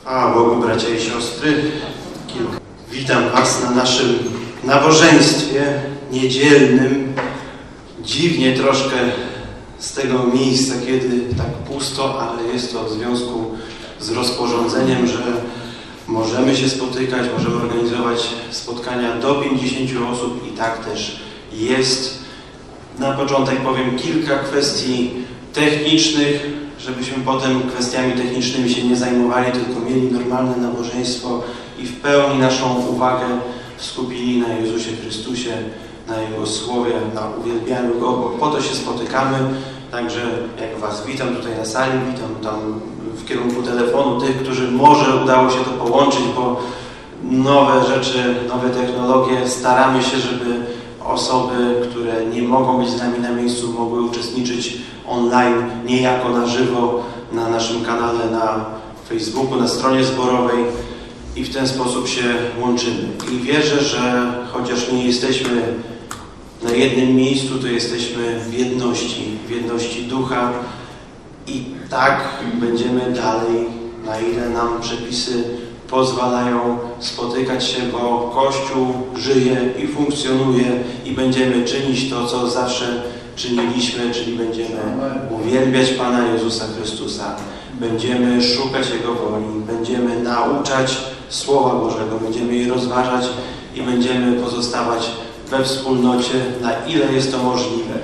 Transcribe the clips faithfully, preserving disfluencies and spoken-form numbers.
A Bogu, bracia i siostry, witam Was na naszym nabożeństwie niedzielnym. Dziwnie troszkę z tego miejsca, kiedy tak pusto, ale jest to w związku z rozporządzeniem, że możemy się spotykać, możemy organizować spotkania do pięćdziesięciu osób i tak też jest. Na początek powiem kilka kwestii technicznych, żebyśmy potem kwestiami technicznymi się nie zajmowali, tylko mieli normalne nabożeństwo i w pełni naszą uwagę skupili na Jezusie Chrystusie, na Jego Słowie, na uwielbianiu Go, bo po to się spotykamy. Także jak Was witam tutaj na sali, witam tam w kierunku telefonu tych, którzy może udało się to połączyć, bo nowe rzeczy, nowe technologie, staramy się, żeby osoby, które nie mogą być z nami na miejscu, mogły uczestniczyć online, niejako na żywo na naszym kanale na Facebooku, na stronie zborowej i w ten sposób się łączymy. I wierzę, że chociaż nie jesteśmy na jednym miejscu, to jesteśmy w jedności, w jedności ducha i tak będziemy dalej, na ile nam przepisy pozwalają spotykać się, bo Kościół żyje i funkcjonuje i będziemy czynić to, co zawsze czyniliśmy, czyli będziemy uwielbiać Pana Jezusa Chrystusa, będziemy szukać Jego woli, będziemy nauczać Słowa Bożego, będziemy je rozważać i będziemy pozostawać we wspólnocie, na ile jest to możliwe.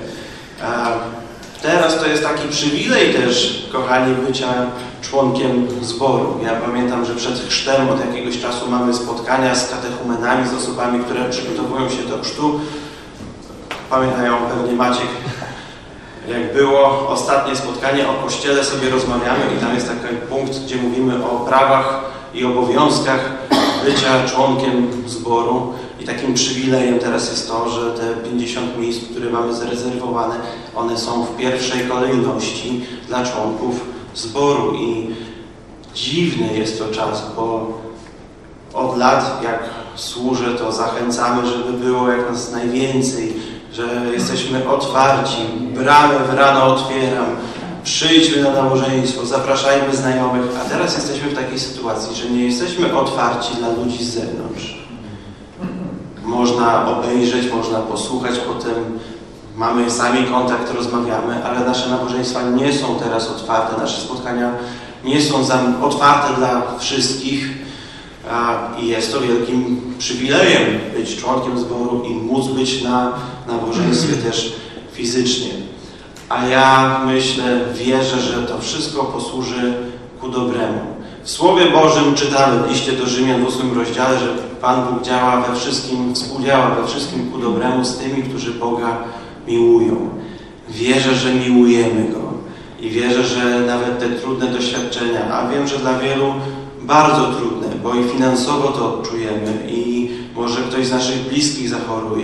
Teraz to jest taki przywilej też, kochani, bycia członkiem zboru. Ja pamiętam, że przed chrztem od jakiegoś czasu mamy spotkania z katechumenami, z osobami, które przygotowują się do chrztu. Pamiętają pewnie Maciek, jak było ostatnie spotkanie o Kościele, sobie rozmawiamy i tam jest taki punkt, gdzie mówimy o prawach i obowiązkach bycia członkiem zboru. I takim przywilejem teraz jest to, że te pięćdziesiąt miejsc, które mamy zarezerwowane, one są w pierwszej kolejności dla członków zboru. I dziwny jest to czas, bo od lat, jak służę, to zachęcamy, żeby było jak nas najwięcej, że jesteśmy otwarci, bramy w rano otwieram, przyjdźmy na nabożeństwo, zapraszajmy znajomych, a teraz jesteśmy w takiej sytuacji, że nie jesteśmy otwarci dla ludzi z zewnątrz. Można obejrzeć, można posłuchać, potem mamy sami kontakt, rozmawiamy, ale nasze nabożeństwa nie są teraz otwarte, nasze spotkania nie są otwarte dla wszystkich i jest to wielkim przywilejem być członkiem zboru i móc być na nabożeństwie też fizycznie. A ja myślę, wierzę, że to wszystko posłuży ku dobremu. W Słowie Bożym czytamy w liście do Rzymian w ósmym rozdziale, że Pan Bóg działa we wszystkim, współdziała we wszystkim ku dobremu z tymi, którzy Boga miłują. Wierzę, że miłujemy Go i wierzę, że nawet te trudne doświadczenia, a wiem, że dla wielu bardzo trudne, bo i finansowo to odczujemy i może ktoś z naszych bliskich zachoruje.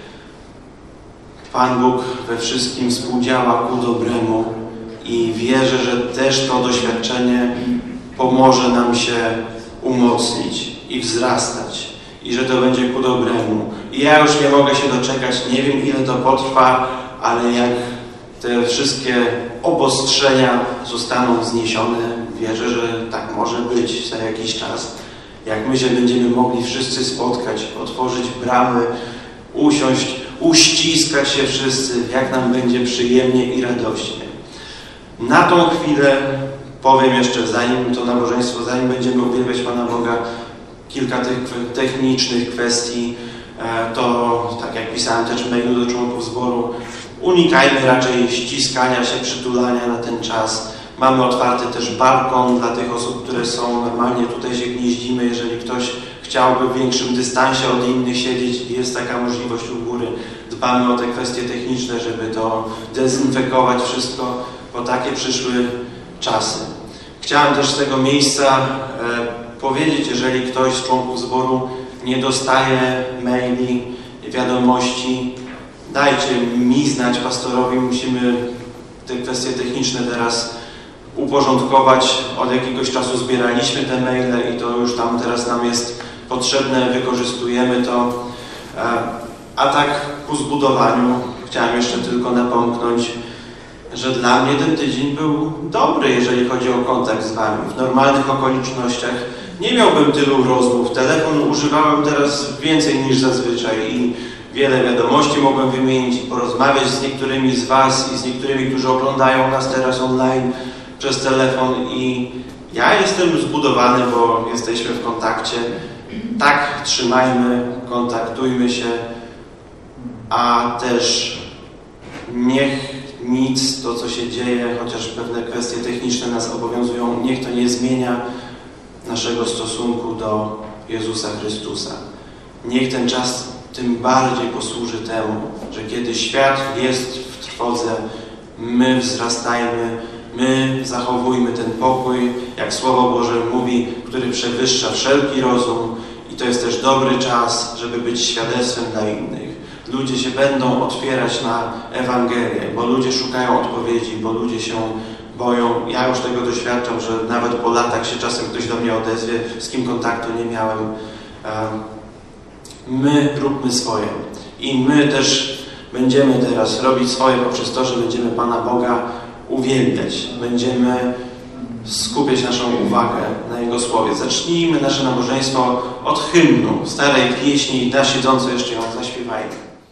Pan Bóg we wszystkim współdziała ku dobremu i wierzę, że też to doświadczenie pomoże nam się umocnić i wzrastać i że to będzie ku dobremu. I ja już nie mogę się doczekać, nie wiem ile to potrwa, ale jak te wszystkie obostrzenia zostaną zniesione, wierzę, że tak może być za jakiś czas. Jak my się będziemy mogli wszyscy spotkać, otworzyć bramy, usiąść, uściskać się wszyscy, jak nam będzie przyjemnie i radośnie. Na tą chwilę powiem jeszcze, zanim to nabożeństwo, zanim będziemy uwielbiać Pana Boga, kilka tych technicznych kwestii. To, tak jak pisałem też w mailu do członków zboru, unikajmy raczej ściskania się, przytulania na ten czas. Mamy otwarty też balkon dla tych osób, które są normalnie, tutaj się gnieździmy. Jeżeli ktoś chciałby w większym dystansie od innych siedzieć, jest taka możliwość u góry. Dbamy o te kwestie techniczne, żeby to dezynfekować wszystko, bo takie przyszły czasy. Chciałem też z tego miejsca e, powiedzieć, jeżeli ktoś z członków zboru nie dostaje maili, wiadomości, dajcie mi znać, pastorowi. Musimy te kwestie techniczne teraz uporządkować. Od jakiegoś czasu zbieraliśmy te maile i to już tam teraz nam jest potrzebne, wykorzystujemy to. A tak ku zbudowaniu chciałem jeszcze tylko napomknąć, że dla mnie ten tydzień był dobry, jeżeli chodzi o kontakt z Wami. W normalnych okolicznościach nie miałbym tylu rozmów. Telefon używałem teraz więcej niż zazwyczaj i wiele wiadomości mogłem wymienić i porozmawiać z niektórymi z Was i z niektórymi, którzy oglądają nas teraz online przez telefon i ja jestem zbudowany, bo jesteśmy w kontakcie. Tak, trzymajmy, kontaktujmy się, a też niech nic, to co się dzieje, chociaż pewne kwestie techniczne nas obowiązują, niech to nie zmienia naszego stosunku do Jezusa Chrystusa. Niech ten czas tym bardziej posłuży temu, że kiedy świat jest w trwodze, my wzrastajmy, my zachowujmy ten pokój, jak Słowo Boże mówi, który przewyższa wszelki rozum i to jest też dobry czas, żeby być świadectwem dla innych. Ludzie się będą otwierać na Ewangelię, bo ludzie szukają odpowiedzi, bo ludzie się boją. Ja już tego doświadczam, że nawet po latach się czasem ktoś do mnie odezwie, z kim kontaktu nie miałem. My róbmy swoje i my też będziemy teraz robić swoje poprzez to, że będziemy Pana Boga uwielbiać. Będziemy skupiać naszą uwagę na Jego Słowie. Zacznijmy nasze nabożeństwo od hymnu, starej pieśni i na siedząco jeszcze ją zaśpiewajmy.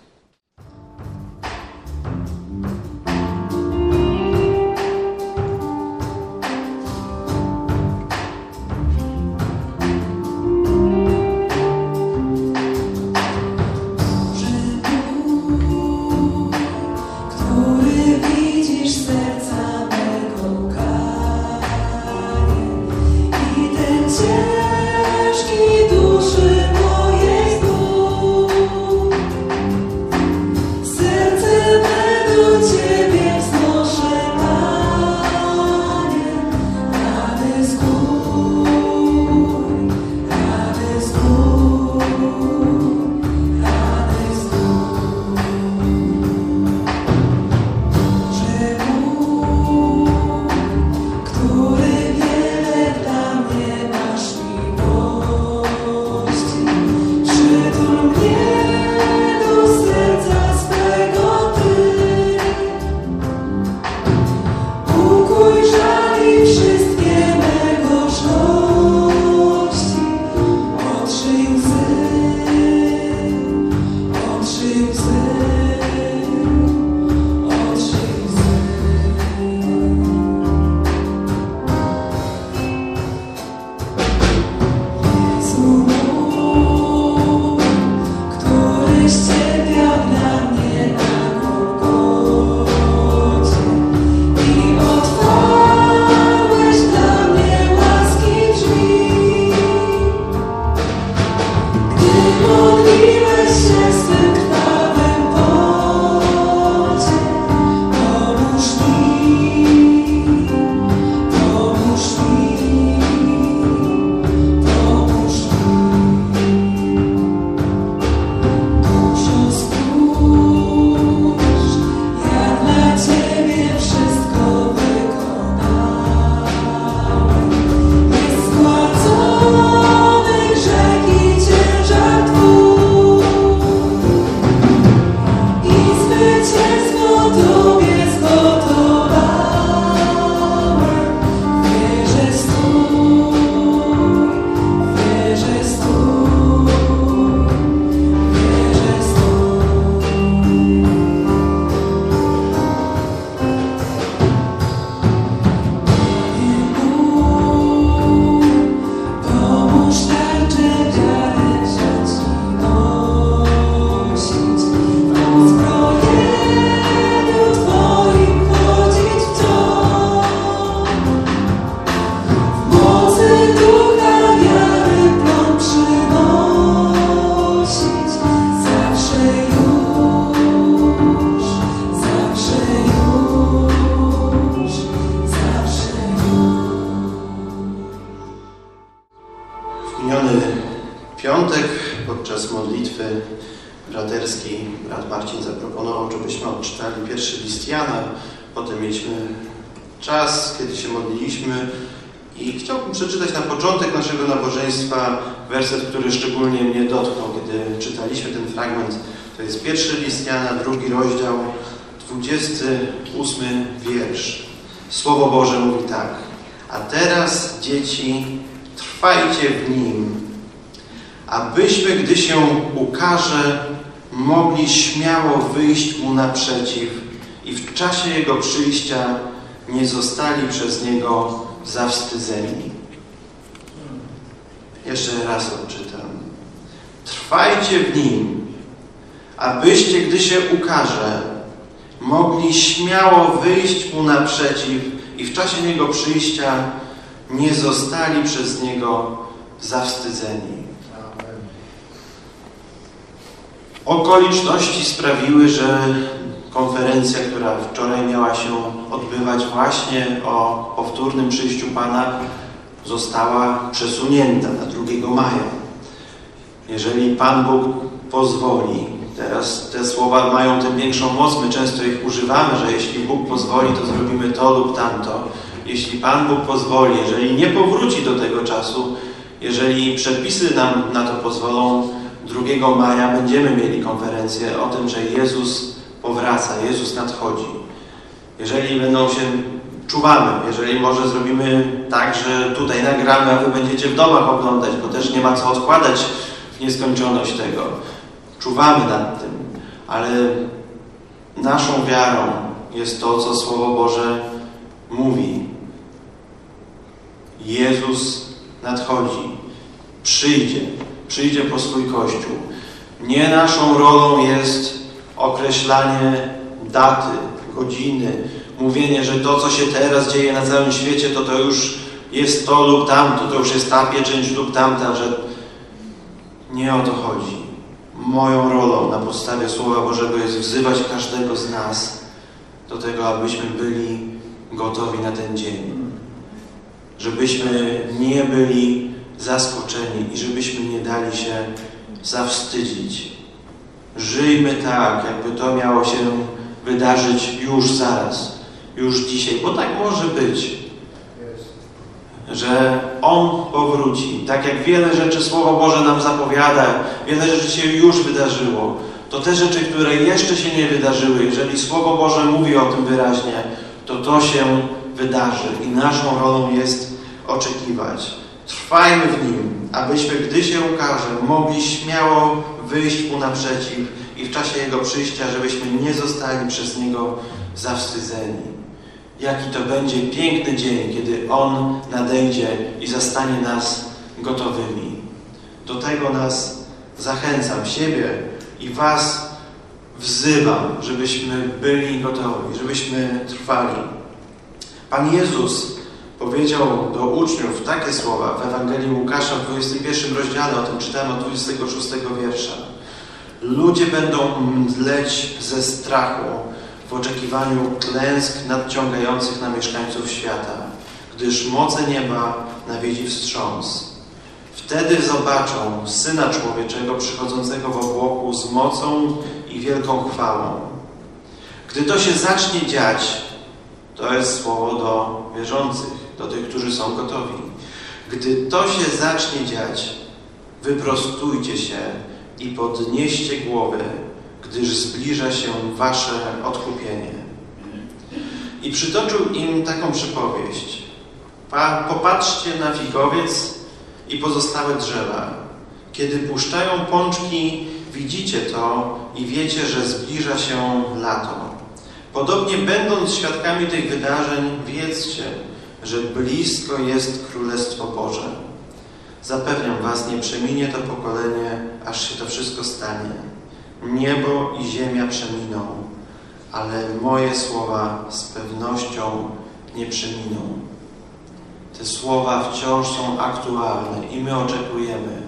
piątek podczas modlitwy braterskiej brat Marcin zaproponował, żebyśmy odczytali pierwszy list Jana. Potem mieliśmy czas, kiedy się modliliśmy i chciałbym przeczytać na początek naszego nabożeństwa werset, który szczególnie mnie dotknął, kiedy czytaliśmy ten fragment. To jest pierwszy list Jana, drugi rozdział, dwudziesty ósmy wiersz. Słowo Boże mówi tak. A teraz, dzieci, trwajcie w Nim, abyśmy, gdy się ukaże, mogli śmiało wyjść Mu naprzeciw i w czasie Jego przyjścia nie zostali przez Niego zawstydzeni. Jeszcze raz odczytam. Trwajcie w Nim, abyście, gdy się ukaże, mogli śmiało wyjść Mu naprzeciw i w czasie Jego przyjścia nie zostali przez Niego zawstydzeni. Okoliczności sprawiły, że konferencja, która wczoraj miała się odbywać właśnie o powtórnym przyjściu Pana, została przesunięta na drugiego maja. Jeżeli Pan Bóg pozwoli, teraz te słowa mają tę większą moc, my często ich używamy, że jeśli Bóg pozwoli, to zrobimy to lub tamto. Jeśli Pan Bóg pozwoli, jeżeli nie powróci do tego czasu, jeżeli przepisy nam na to pozwolą, drugiego maja będziemy mieli konferencję o tym, że Jezus powraca, Jezus nadchodzi. Jeżeli będą się, czuwamy, jeżeli może zrobimy tak, że tutaj nagramy, a wy będziecie w domach oglądać, bo też nie ma co odkładać w nieskończoność tego. Czuwamy nad tym, ale naszą wiarą jest to, co Słowo Boże mówi. Jezus nadchodzi, przyjdzie, przyjdzie po swój Kościół. Nie naszą rolą jest określanie daty, godziny, mówienie, że to, co się teraz dzieje na całym świecie, to to już jest to lub tamto, to już jest ta pieczęć lub tamta, że nie o to chodzi. Moją rolą na podstawie Słowa Bożego jest wzywać każdego z nas do tego, abyśmy byli gotowi na ten dzień. Żebyśmy nie byli zaskoczeni i żebyśmy nie dali się zawstydzić. Żyjmy tak, jakby to miało się wydarzyć już zaraz, już dzisiaj, bo tak może być, że On powróci. Tak jak wiele rzeczy Słowo Boże nam zapowiada, wiele rzeczy się już wydarzyło, to te rzeczy, które jeszcze się nie wydarzyły, jeżeli Słowo Boże mówi o tym wyraźnie, to to się wydarzy i naszą rolą jest oczekiwać. Trwajmy w Nim, abyśmy, gdy się ukaże, mogli śmiało wyjść Mu naprzeciw i w czasie Jego przyjścia, żebyśmy nie zostali przez Niego zawstydzeni. Jaki to będzie piękny dzień, kiedy On nadejdzie i zastanie nas gotowymi. Do tego nas zachęcam, siebie i Was wzywam, żebyśmy byli gotowi, żebyśmy trwali. Pan Jezus powiedział do uczniów takie słowa w Ewangelii Łukasza w dwudziestym pierwszym rozdziale, o tym czytamy od dwudziestego szóstego wiersza. Ludzie będą mdleć ze strachu w oczekiwaniu klęsk nadciągających na mieszkańców świata, gdyż moce nieba nawiedzi wstrząs. Wtedy zobaczą Syna Człowieczego przychodzącego w obłoku z mocą i wielką chwałą. Gdy to się zacznie dziać, to jest słowo do wierzących, do tych, którzy są gotowi. Gdy to się zacznie dziać, wyprostujcie się i podnieście głowy, gdyż zbliża się wasze odkupienie. I przytoczył im taką przypowieść. Popatrzcie na figowiec i pozostałe drzewa. Kiedy puszczają pączki, widzicie to i wiecie, że zbliża się lato. Podobnie będąc świadkami tych wydarzeń, wiedzcie, że blisko jest Królestwo Boże. Zapewniam was, nie przeminie to pokolenie, aż się to wszystko stanie. Niebo i ziemia przeminą, ale moje słowa z pewnością nie przeminą. Te słowa wciąż są aktualne i my oczekujemy.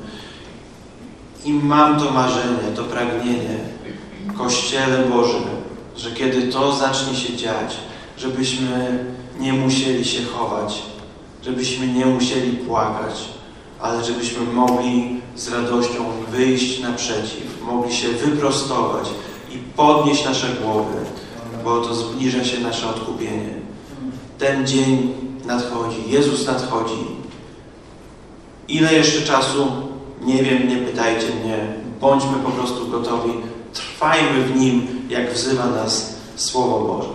I mam to marzenie, to pragnienie w Kościele Bożym, że kiedy to zacznie się dziać, żebyśmy nie musieli się chować, żebyśmy nie musieli płakać, ale żebyśmy mogli z radością wyjść naprzeciw, mogli się wyprostować i podnieść nasze głowy, bo to zbliża się nasze odkupienie. Ten dzień nadchodzi, Jezus nadchodzi. Ile jeszcze czasu? Nie wiem, nie pytajcie mnie. Bądźmy po prostu gotowi. Trwajmy w Nim, jak wzywa nas Słowo Boże.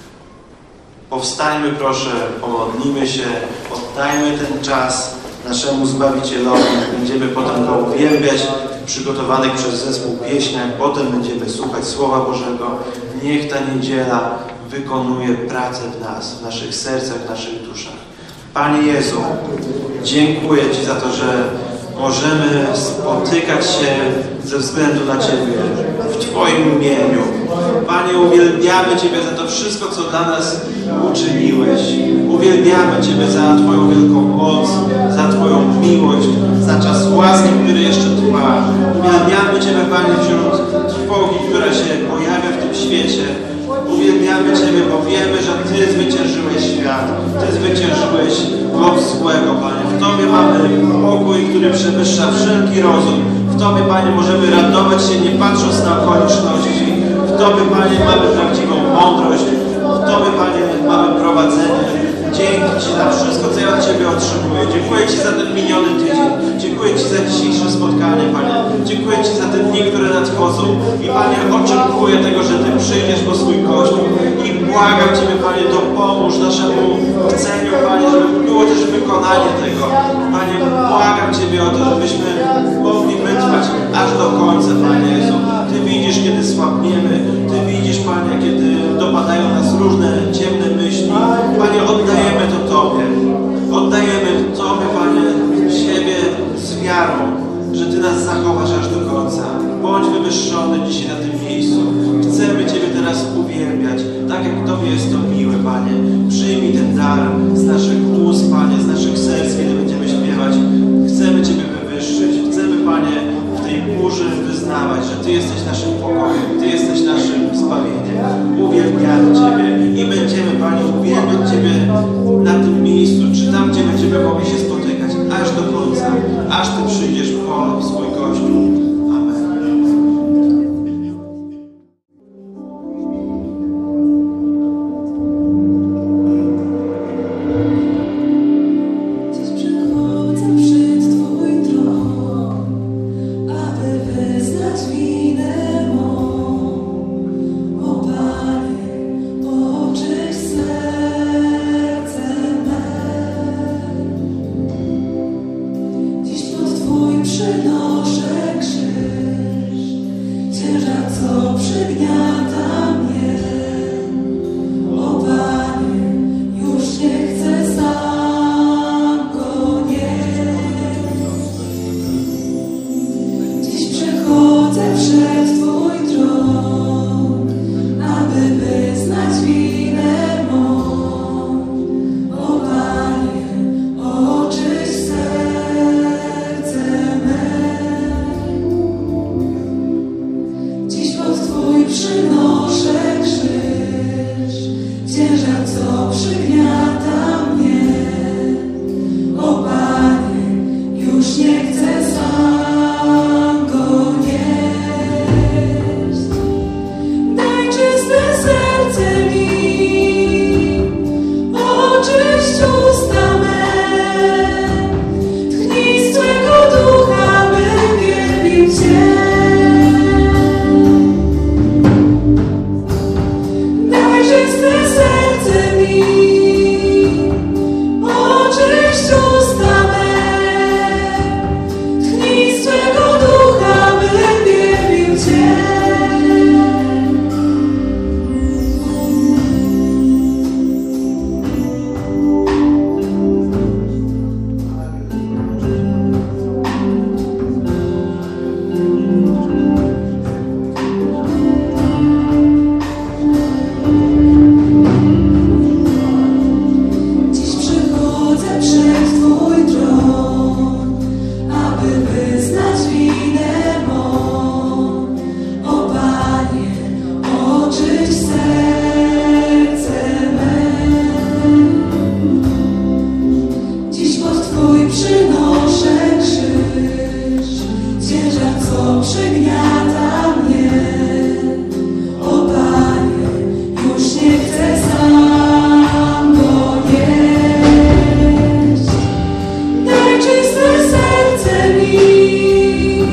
Powstańmy proszę, pomodlimy się, oddajmy ten czas naszemu Zbawicielowi. Będziemy potem Go uwielbiać w przygotowanych przez zespół pieśniach. Potem będziemy słuchać Słowa Bożego. Niech ta niedziela wykonuje pracę w nas, w naszych sercach, w naszych duszach. Panie Jezu, dziękuję Ci za to, że możemy spotykać się ze względu na Ciebie w Twoim imieniu. Panie, uwielbiamy Ciebie za to wszystko, co dla nas uczyniłeś. Uwielbiamy Ciebie za Twoją wielką moc, za Twoją miłość, za czas łaski, który jeszcze trwa. Uwielbiamy Ciebie, Panie, wśród trwogi, która się pojawia w tym świecie. Uwielbiamy Ciebie, bo wiemy, że Ty zwyciężyłeś świat. Ty zwyciężyłeś moc złego, Panie. W Tobie mamy pokój, który przewyższa wszelki rozum. W Tobie, Panie, możemy radować się, nie patrząc na okoliczności. W Tobie, Panie, mamy prawdziwą mądrość. W Tobie, Panie, mamy prowadzenie. Dzięki Ci za wszystko, co ja od Ciebie otrzymuję. Dziękuję Ci za ten miniony tydzień. Dziękuję Ci za dzisiejsze spotkanie, Panie. Dziękuję Ci za te dni, które nadchodzą. I, Panie, oczekuję tego, że Ty przyjdziesz po swój Kościół. I błagam Ciebie, Panie, dopomóż naszemu chceniu, Panie, żeby było też wykonanie tego. Panie, błagam Ciebie o to, żebyśmy mogli wytrwać aż do końca, Panie Jezu. Ty widzisz, kiedy słabniemy. Ty widzisz, Panie, kiedy dopadają nas różne ciemne myśli. Panie, oddajemy to Tobie. Oddajemy Tobie, Panie, siebie z wiarą, że Ty nas zachowasz aż do końca. Bądź wywyższony dzisiaj na tym miejscu. Chcemy Ciebie teraz uwielbiać, tak jak Tobie jest to miłe, Panie. Przyjmij ten dar z naszych ust, Panie, z naszych serc, kiedy będziemy śpiewać. Chcemy Ciebie wywyższyć. Chcemy, Panie, w tej burzy wyznawać, że Ty jesteś naszym pokojem, Ty jesteś naszym zbawieniem. Uwielbiamy Ciebie i będziemy, Panie, uwielbiać Ciebie na tym miejscu, czy tam, gdzie będziemy mogli się spotykać, aż do końca, aż Ty przyjdziesz po swój Kościół.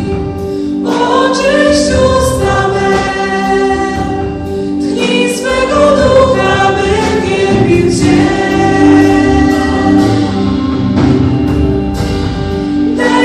Tchnij swego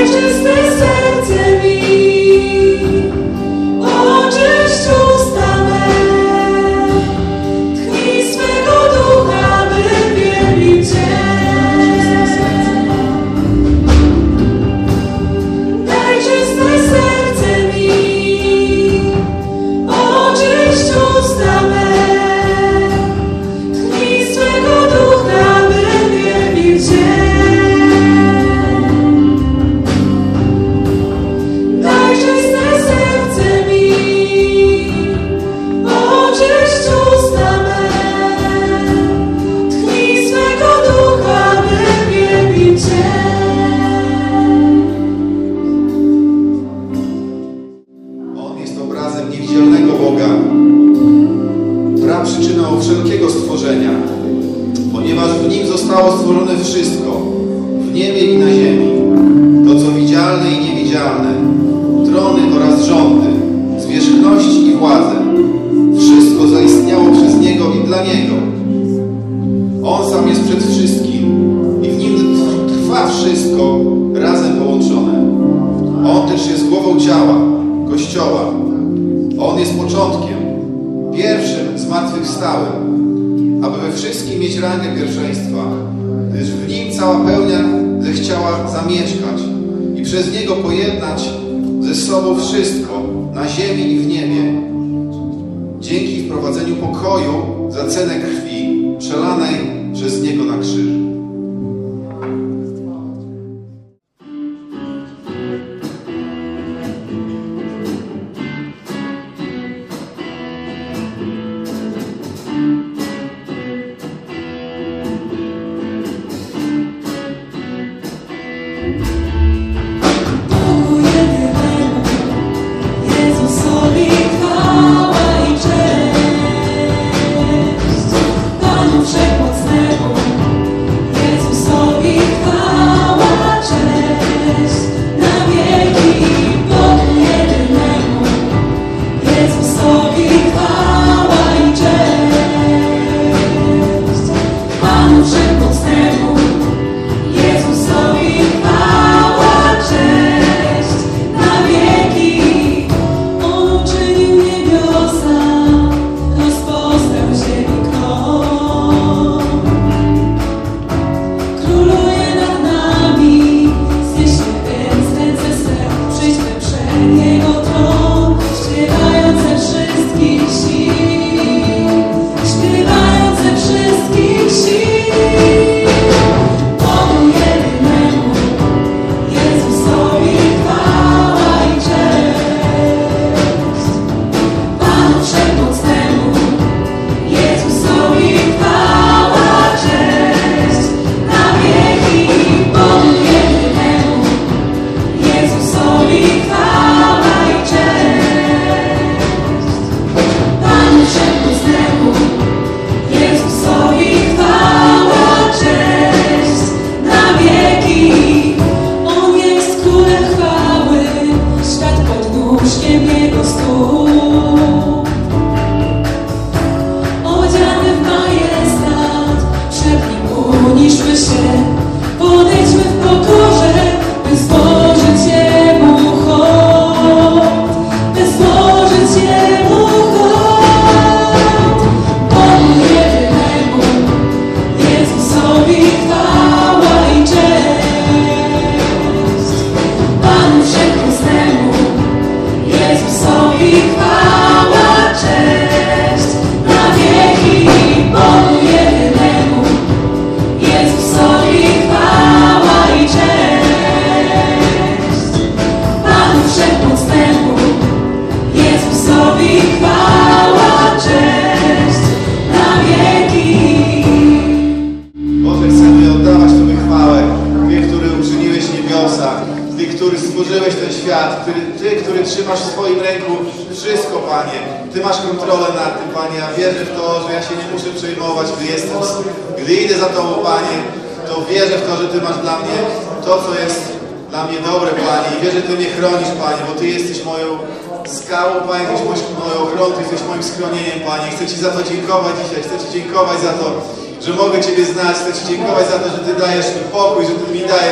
trzymasz w swoim ręku wszystko, Panie. Ty masz kontrolę nad tym, Panie. Ja wierzę w to, że ja się nie muszę przejmować, gdy jestem, gdy idę za Tobą, Panie, to wierzę w to, że Ty masz dla mnie to, co jest dla mnie dobre, Panie. I wierzę, że Ty mnie chronisz, Panie, bo Ty jesteś moją skałą, Panie, Ty jesteś moją ochroną, Ty jesteś moim schronieniem, Panie. Chcę Ci za to dziękować dzisiaj, chcę Ci dziękować za to, że mogę Ciebie znać, chcę Ci dziękować za to, że Ty dajesz mi pokój, że Ty mi dajesz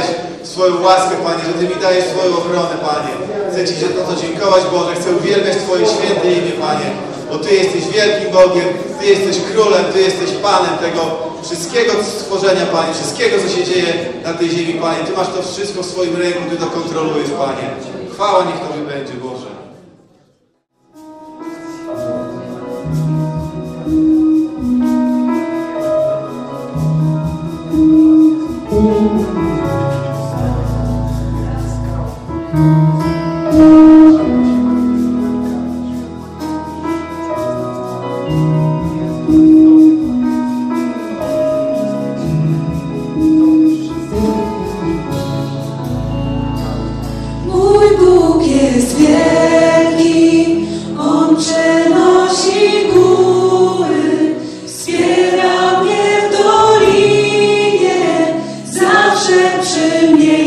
swoją łaskę, Panie, że Ty mi dajesz swoją ochronę, Panie. Chcę Ci za to dziękować, Boże, chcę uwielbiać Twoje święte imię, Panie, bo Ty jesteś wielkim Bogiem, Ty jesteś Królem, Ty jesteś Panem tego wszystkiego stworzenia, Panie, wszystkiego, co się dzieje na tej ziemi, Panie. Ty masz to wszystko w swoim ręku, Ty to kontrolujesz, Panie. Chwała niech Tobie będzie, Boże. Mój Bóg jest wielki, On przenosi góry, wspiera mnie w dolinie, zawsze przy mnie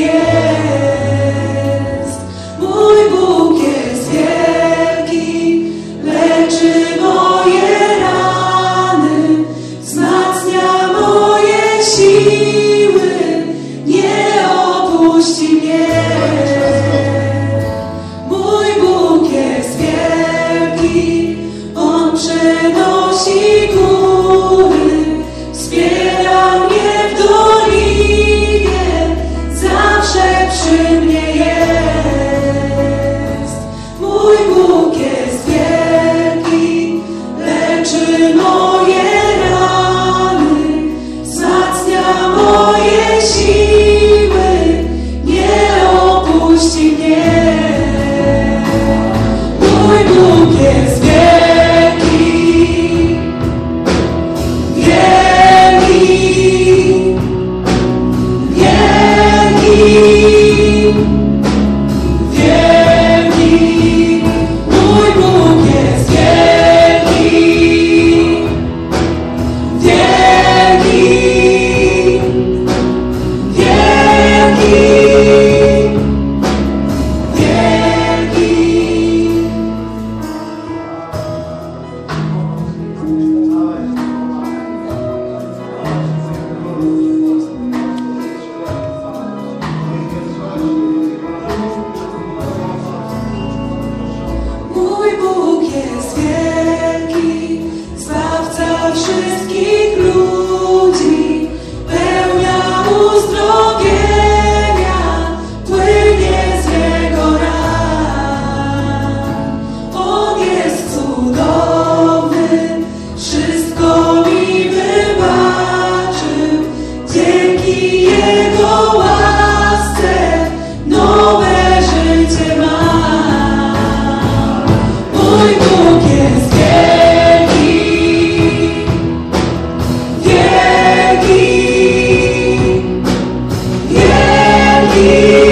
jest. Mój Bóg jest wielki, leczy moje rany, wzmacnia moje siły, nie opuści mnie. On przenosi góry, wspiera mnie w dolinie, zawsze przy mnie jest. Mój Bóg jest wielki, leczy moje rany, wzmacnia moje siły, nie opuści mnie. Mój Bóg jest wielki. Mój Bóg jest wielki, Zbawca wszystkich ludzi, pełnia uzdrowienia, płynie z Jego ran. On jest cudowny, wszystko mi wybaczył, dzięki Jego łasce nowe życie mam. Mój Bóg jest wielki, wielki, wielki,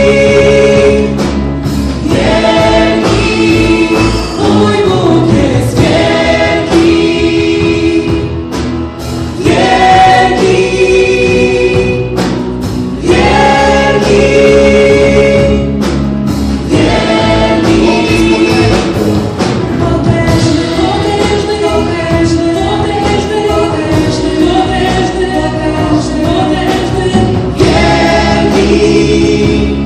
wielki. Mój Bóg jest wielki, wielki, wielki, wielki.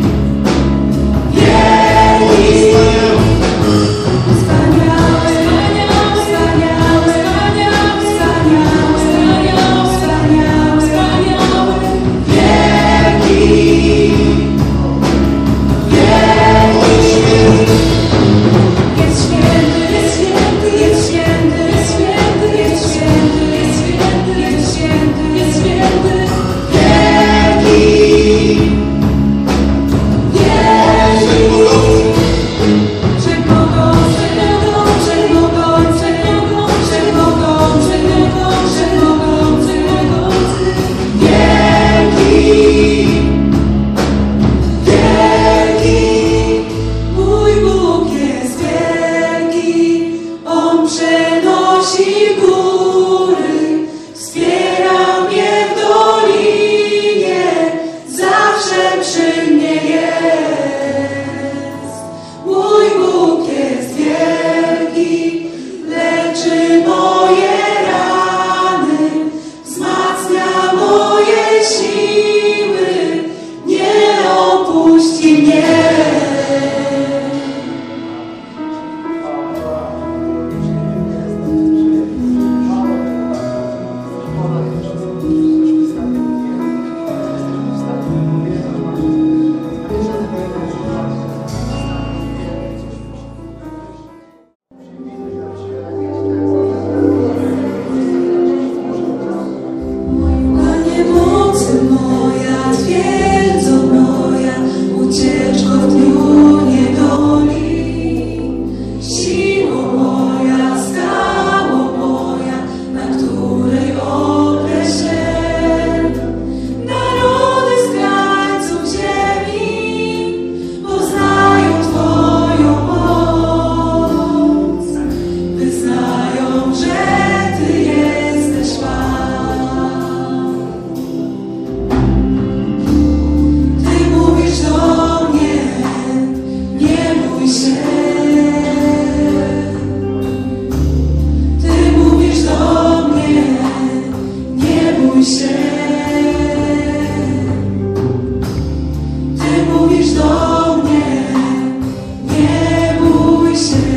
mówisz do mnie, nie bój się.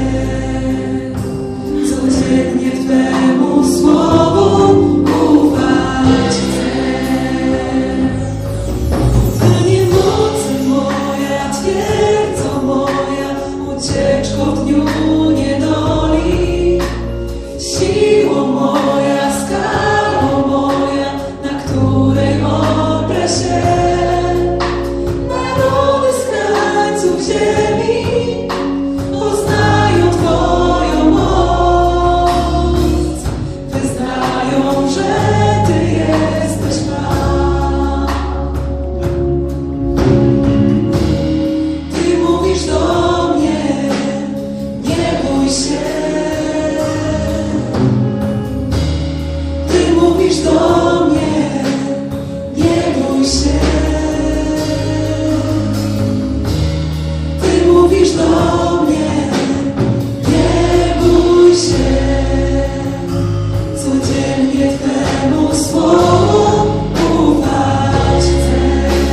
Codziennie Twemu słowu ufać chcę. Panie, mocy moja, twierdzo moja, ucieczko w dniu niedoli, siło moja, skało moja, na której oprę się. Narody z krańców ziemi poznają Twoją moc, wyznają, że Ty jesteś Pan. Ty mówisz do mnie, nie bój się. Ty mówisz do mnie, nie bój się. Ty mówisz do mnie, nie bój się. Codziennie Twemu słowu ufać chcę.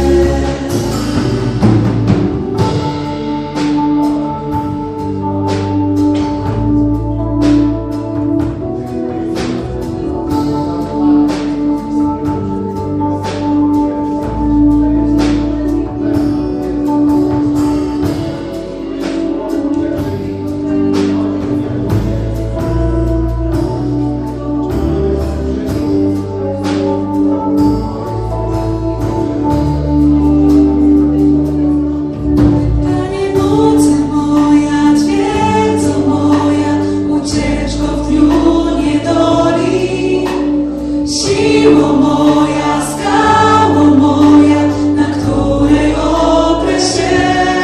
Panie, mocy moja, twierdzo moja, ucieczko w dniu niedoli, siło moja, skało moja, na której oprę się.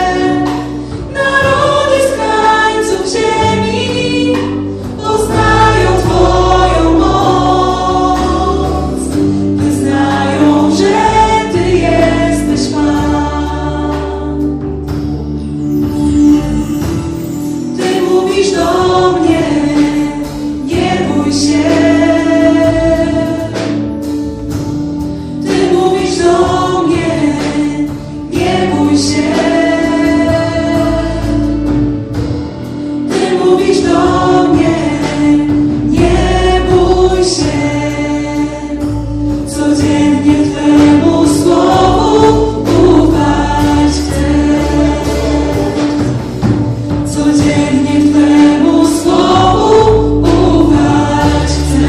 Narody z krańców ziemi poznają Twoją moc, wyznają, że Ty jesteś Pan. Ty mówisz do mnie, nie bój się. Ty mówisz do mnie, nie bój się. Ty mówisz do mnie, nie bój się. Codziennie Twemu słowu ufać chcę. Codziennie Twemu słowu ufać chcę.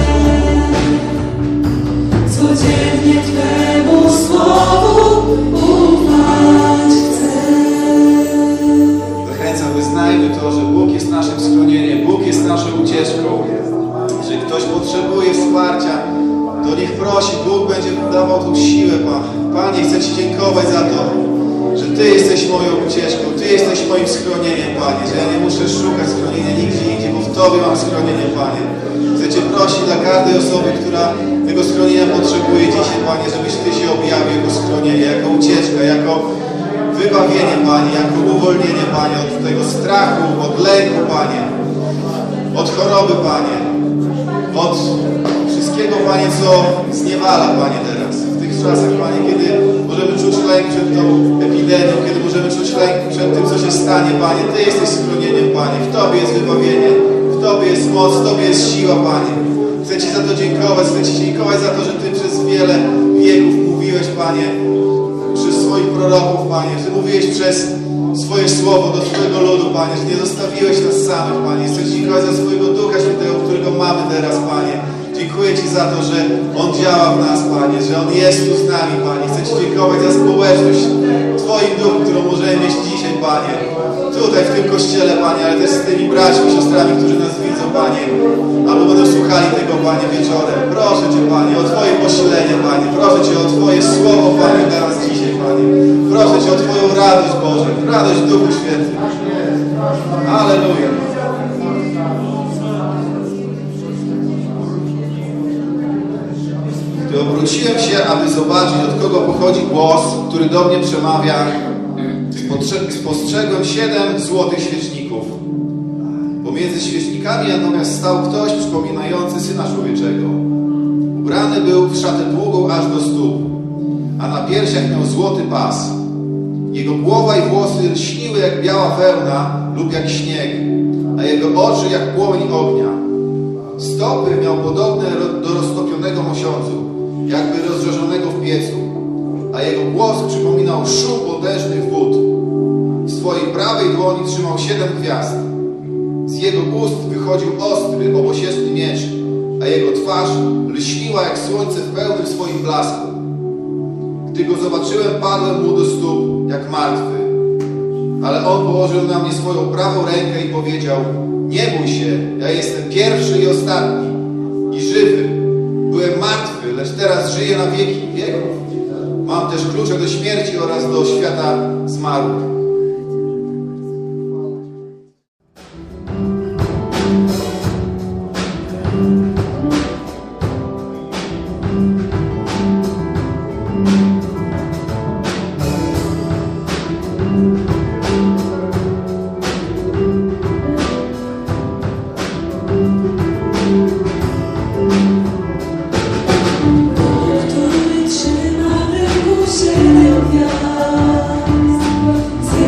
Codziennie Twemu słowu ufać chcę. Zachęcam, wyznajmy to, że Bóg jest naszym schronieniem, Bóg jest naszą ucieczką. Jeżeli ktoś potrzebuje wsparcia, to niech prosi, Bóg będzie dawał tą siłę, Pan. Panie, chcę Ci dziękować za to, że Ty jesteś moją ucieczką, Ty jesteś moim schronieniem, Panie, że ja nie muszę szukać schronienia nigdzie indziej, bo w Tobie mam schronienie, Panie. Chcę Cię prosić dla każdej osoby, która tego schronienia potrzebuje dzisiaj, Panie, żebyś Ty się objawił jako schronienie, jako ucieczka, jako wybawienie, Panie, jako uwolnienie, Panie, od tego strachu, od lęku, Panie, od choroby, Panie, od wszystkiego, Panie, co zniewala, Panie, teraz. W tych czasach, Panie, kiedy możemy czuć lęk przed tą epidemią, kiedy możemy czuć lęk przed tym, co się stanie, Panie. Ty jesteś schronieniem, Panie. W Tobie jest wybawienie, w Tobie jest moc, w Tobie jest siła, Panie. Chcę Ci za to dziękować, chcę Ci dziękować za to, że Ty przez wiele wieków mówiłeś, Panie, przez swoich proroków, Panie, że mówiłeś przez swoje słowo do swojego ludu, Panie, że nie zostawiłeś nas samych, Panie. Chcę Ci dziękować za swojego Ducha Świętego, którego mamy teraz, Panie. Dziękuję Ci za to, że On działa w nas, Panie, że On jest tu z nami, Panie. Chcę Ci dziękować za społeczność Twoim Duchu, którą możemy mieć dzisiaj, Panie. Tutaj, w tym kościele, Panie, ale też z tymi braćmi, siostrami, którzy nas widzą, Panie. Albo będą słuchali tego, Panie, wieczorem. Proszę Cię, Panie, o Twoje posilenie, Panie. Proszę Cię o Twoje słowo, Panie, dla nas dzisiaj, Panie. Proszę Cię o Twoją radość, Boże. Radość w Duchu Świętym. Alleluja. Gdy obróciłem się, aby zobaczyć, od kogo pochodzi głos, który do mnie przemawia, spostrzegłem siedem złotych świeczników. Pomiędzy świecznikami natomiast stał ktoś przypominający Syna Człowieczego. Ubrany był w szatę długą aż do stóp, a na piersiach miał złoty pas. Jego głowa i włosy lśniły jak biała wełna lub jak śnieg, a jego oczy jak płomień ognia. Stopy miał podobne do roztopionego mosiądzu, jakby rozżarzonego w piecu, a jego głos przypominał szum potężnych wód. W swojej prawej dłoni trzymał siedem gwiazd. Z jego ust wychodził ostry, obosieczny miecz, a jego twarz lśniła jak słońce w pełnym swoim blasku. Gdy go zobaczyłem, padłem mu do stóp, jak martwy. Ale on położył na mnie swoją prawą rękę i powiedział: nie bój się, ja jestem pierwszy i ostatni i żywy. Byłem martwy, lecz teraz żyję na wieki wieków. Mam też klucze do śmierci oraz do świata zmarłych. Który trzyma w ręku siedem gwiazd.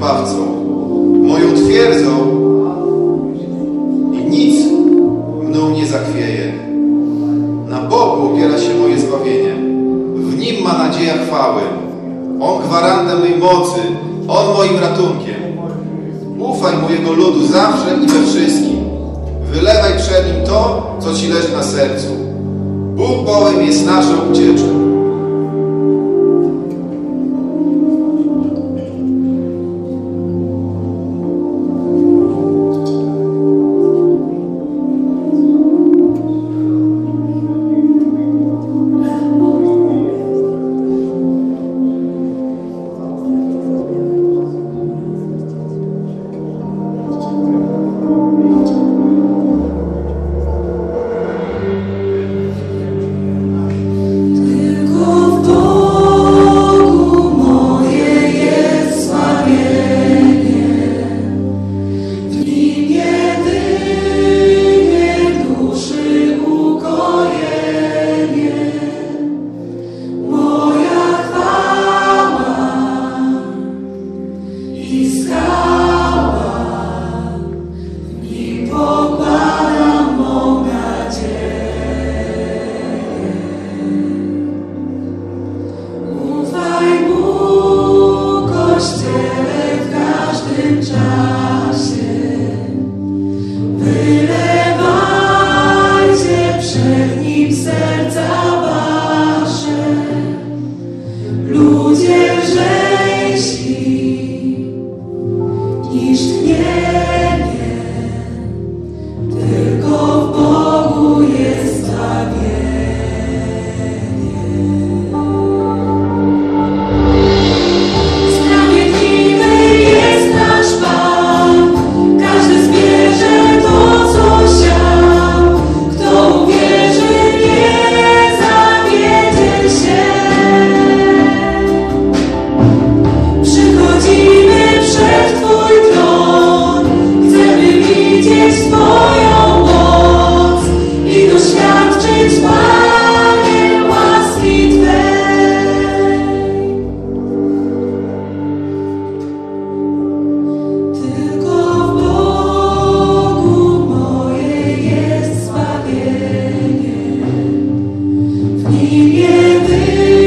Zbawcą, moją twierdzą i nic mną nie zachwieje. Na Bogu opiera się moje zbawienie, w Nim ma nadzieja chwały. On gwarantem mej mocy, On moim ratunkiem. Ufaj mojego ludu zawsze i we wszystkim. Wylewaj przed Nim to, co Ci leży na sercu. Bóg bowiem jest naszą ucieczką. Nie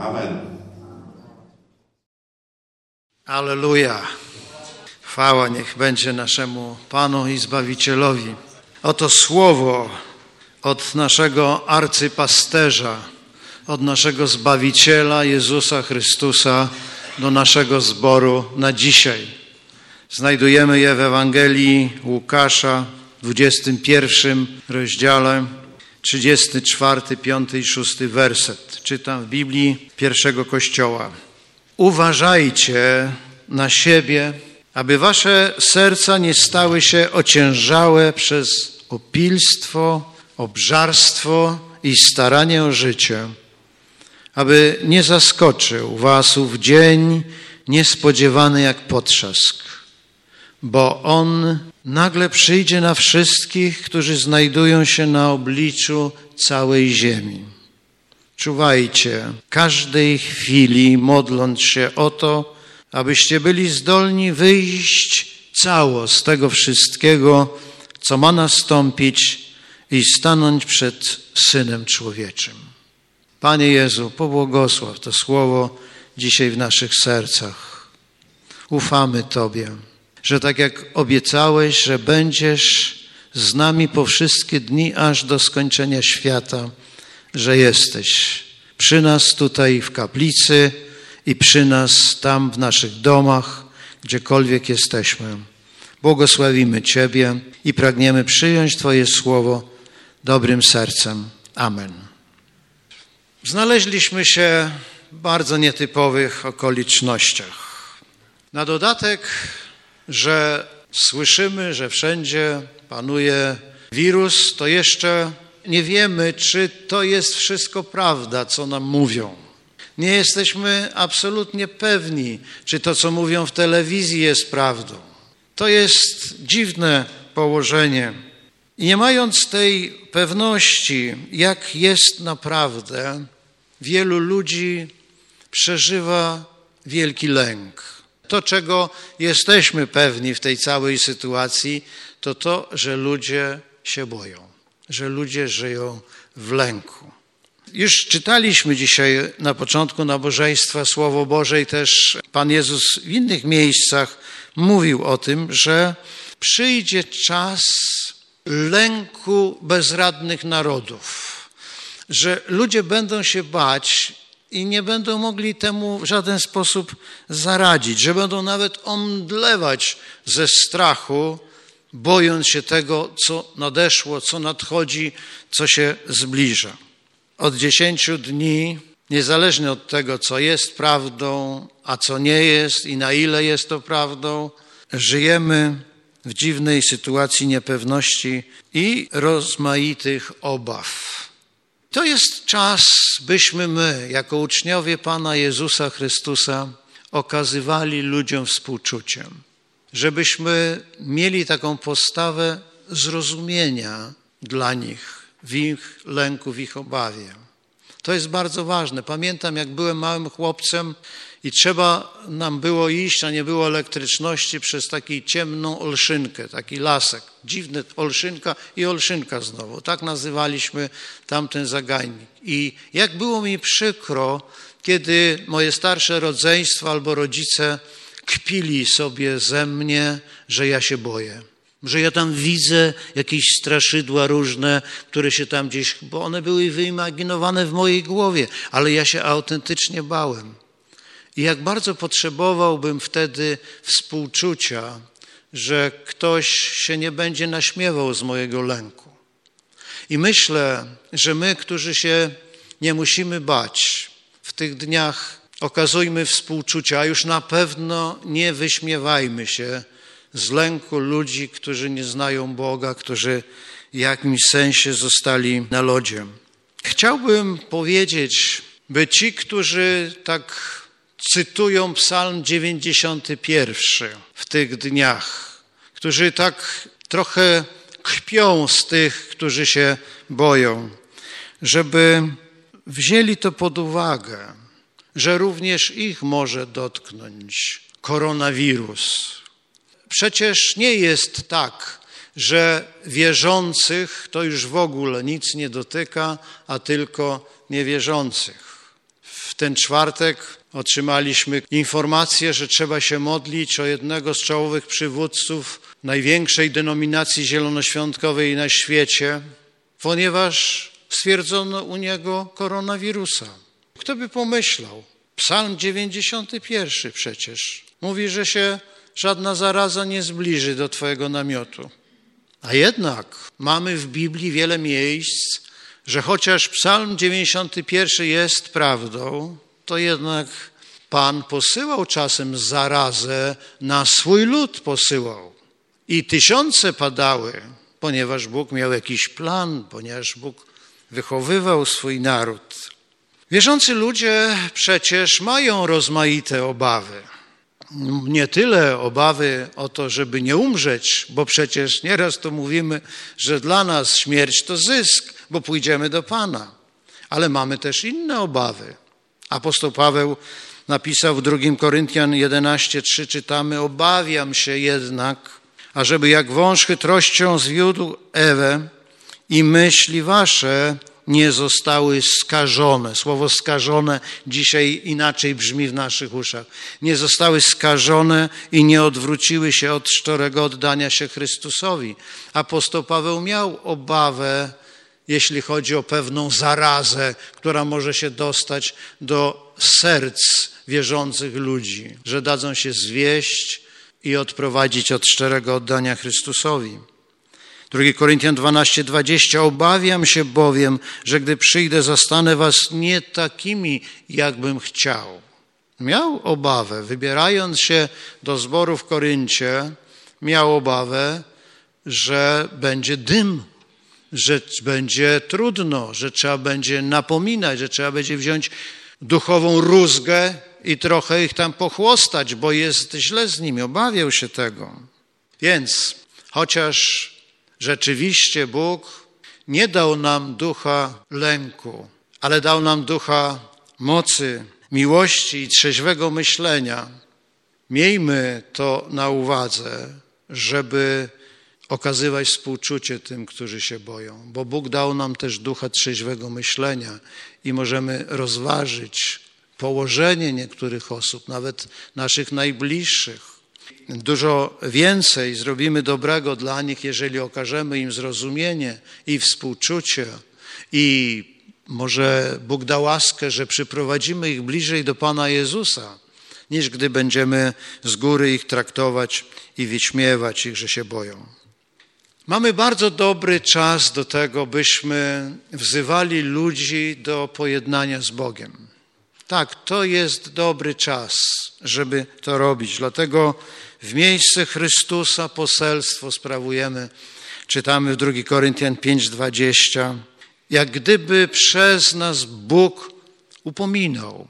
Amen. Alleluja. Chwała niech będzie naszemu Panu i Zbawicielowi. Oto słowo od naszego arcypasterza, od naszego Zbawiciela Jezusa Chrystusa do naszego zboru na dzisiaj. Znajdujemy je w Ewangelii Łukasza, w dwudziestym pierwszym rozdziale, trzydziesty czwarty, piąty i szósty werset. Czytam w Biblii pierwszego Kościoła. Uważajcie na siebie, aby wasze serca nie stały się ociężałe przez opilstwo, obżarstwo i staranie o życie, aby nie zaskoczył was ów dzień niespodziewany jak potrzask, bo on nagle przyjdzie na wszystkich, którzy znajdują się na obliczu całej ziemi. Czuwajcie każdej chwili, modląc się o to, abyście byli zdolni wyjść cało z tego wszystkiego, co ma nastąpić i stanąć przed Synem Człowieczym. Panie Jezu, pobłogosław to słowo dzisiaj w naszych sercach. Ufamy Tobie, że tak jak obiecałeś, że będziesz z nami po wszystkie dni aż do skończenia świata, że jesteś przy nas tutaj w kaplicy i przy nas tam w naszych domach, gdziekolwiek jesteśmy. Błogosławimy Ciebie i pragniemy przyjąć Twoje słowo dobrym sercem. Amen. Znaleźliśmy się w bardzo nietypowych okolicznościach. Na dodatek, że słyszymy, że wszędzie panuje wirus, to jeszcze nie wiemy, czy to jest wszystko prawda, co nam mówią. Nie jesteśmy absolutnie pewni, czy to, co mówią w telewizji, jest prawdą. To jest dziwne położenie. I nie mając tej pewności, jak jest naprawdę, wielu ludzi przeżywa wielki lęk. To, czego jesteśmy pewni w tej całej sytuacji, to to, że ludzie się boją, że ludzie żyją w lęku. Już czytaliśmy dzisiaj na początku nabożeństwa Słowo Boże i też Pan Jezus w innych miejscach mówił o tym, że przyjdzie czas lęku bezradnych narodów, że ludzie będą się bać i nie będą mogli temu w żaden sposób zaradzić, że będą nawet omdlewać ze strachu, bojąc się tego, co nadeszło, co nadchodzi, co się zbliża. Od dziesięciu dni, niezależnie od tego, co jest prawdą, a co nie jest i na ile jest to prawdą, żyjemy w dziwnej sytuacji niepewności i rozmaitych obaw. To jest czas, byśmy my, jako uczniowie Pana Jezusa Chrystusa, okazywali ludziom współczuciem, żebyśmy mieli taką postawę zrozumienia dla nich, w ich lęku, w ich obawie. To jest bardzo ważne. Pamiętam, jak byłem małym chłopcem i trzeba nam było iść, a nie było elektryczności, przez taką ciemną olszynkę, taki lasek. Dziwny olszynka i olszynka znowu. Tak nazywaliśmy tamten zagajnik. I jak było mi przykro, kiedy moje starsze rodzeństwo albo rodzice kpili sobie ze mnie, że ja się boję. Że ja tam widzę jakieś straszydła różne, które się tam gdzieś, bo one były wyimaginowane w mojej głowie, ale ja się autentycznie bałem. I jak bardzo potrzebowałbym wtedy współczucia, że ktoś się nie będzie naśmiewał z mojego lęku. I myślę, że my, którzy się nie musimy bać, w tych dniach okazujmy współczucia, a już na pewno nie wyśmiewajmy się z lęku ludzi, którzy nie znają Boga, którzy w jakimś sensie zostali na lodzie. Chciałbym powiedzieć, by ci, którzy tak cytują Psalm dziewięćdziesiąty pierwszy w tych dniach, którzy tak trochę kpią z tych, którzy się boją, żeby wzięli to pod uwagę, że również ich może dotknąć koronawirus. Przecież nie jest tak, że wierzących to już w ogóle nic nie dotyka, a tylko niewierzących. W ten czwartek otrzymaliśmy informację, że trzeba się modlić o jednego z czołowych przywódców największej denominacji zielonoświątkowej na świecie, ponieważ stwierdzono u niego koronawirusa. Kto by pomyślał? Psalm dziewięćdziesiąty pierwszy przecież mówi, że się żadna zaraza nie zbliży do twojego namiotu. A jednak mamy w Biblii wiele miejsc, że chociaż Psalm dziewięćdziesiąty pierwszy jest prawdą, to jednak Pan posyłał czasem zarazę, na swój lud posyłał. I tysiące padały, ponieważ Bóg miał jakiś plan, ponieważ Bóg wychowywał swój naród. Wierzący ludzie przecież mają rozmaite obawy. Nie tyle obawy o to, żeby nie umrzeć, bo przecież nieraz to mówimy, że dla nas śmierć to zysk, bo pójdziemy do Pana. Ale mamy też inne obawy. Apostoł Paweł napisał w drugim Koryntian jedenaście trzy, czytamy: obawiam się jednak, ażeby jak wąż chytrością zwiódł Ewę i myśli wasze nie zostały skażone. Słowo skażone dzisiaj inaczej brzmi w naszych uszach. Nie zostały skażone i nie odwróciły się od szczerego oddania się Chrystusowi. Apostoł Paweł miał obawę, jeśli chodzi o pewną zarazę, która może się dostać do serc wierzących ludzi, że dadzą się zwieść i odprowadzić od szczerego oddania Chrystusowi. drugi Koryntian dwanaście dwadzieścia. Obawiam się bowiem, że gdy przyjdę, zastanę was nie takimi, jakbym chciał. Miał obawę, wybierając się do zboru w Koryncie, miał obawę, że będzie dym, że będzie trudno, że trzeba będzie napominać, że trzeba będzie wziąć duchową rózgę i trochę ich tam pochłostać, bo jest źle z nimi. Obawiał się tego. Więc chociaż rzeczywiście Bóg nie dał nam ducha lęku, ale dał nam ducha mocy, miłości i trzeźwego myślenia. Miejmy to na uwadze, żeby okazywać współczucie tym, którzy się boją, bo Bóg dał nam też ducha trzeźwego myślenia i możemy rozważyć położenie niektórych osób, nawet naszych najbliższych. Dużo więcej zrobimy dobrego dla nich, jeżeli okażemy im zrozumienie i współczucie i może Bóg da łaskę, że przyprowadzimy ich bliżej do Pana Jezusa, niż gdy będziemy z góry ich traktować i wyśmiewać ich, że się boją. Mamy bardzo dobry czas do tego, byśmy wzywali ludzi do pojednania z Bogiem. Tak, to jest dobry czas, żeby to robić. Dlatego w miejsce Chrystusa poselstwo sprawujemy. Czytamy w drugi Koryntian pięć dwadzieścia. Jak gdyby przez nas Bóg upominał,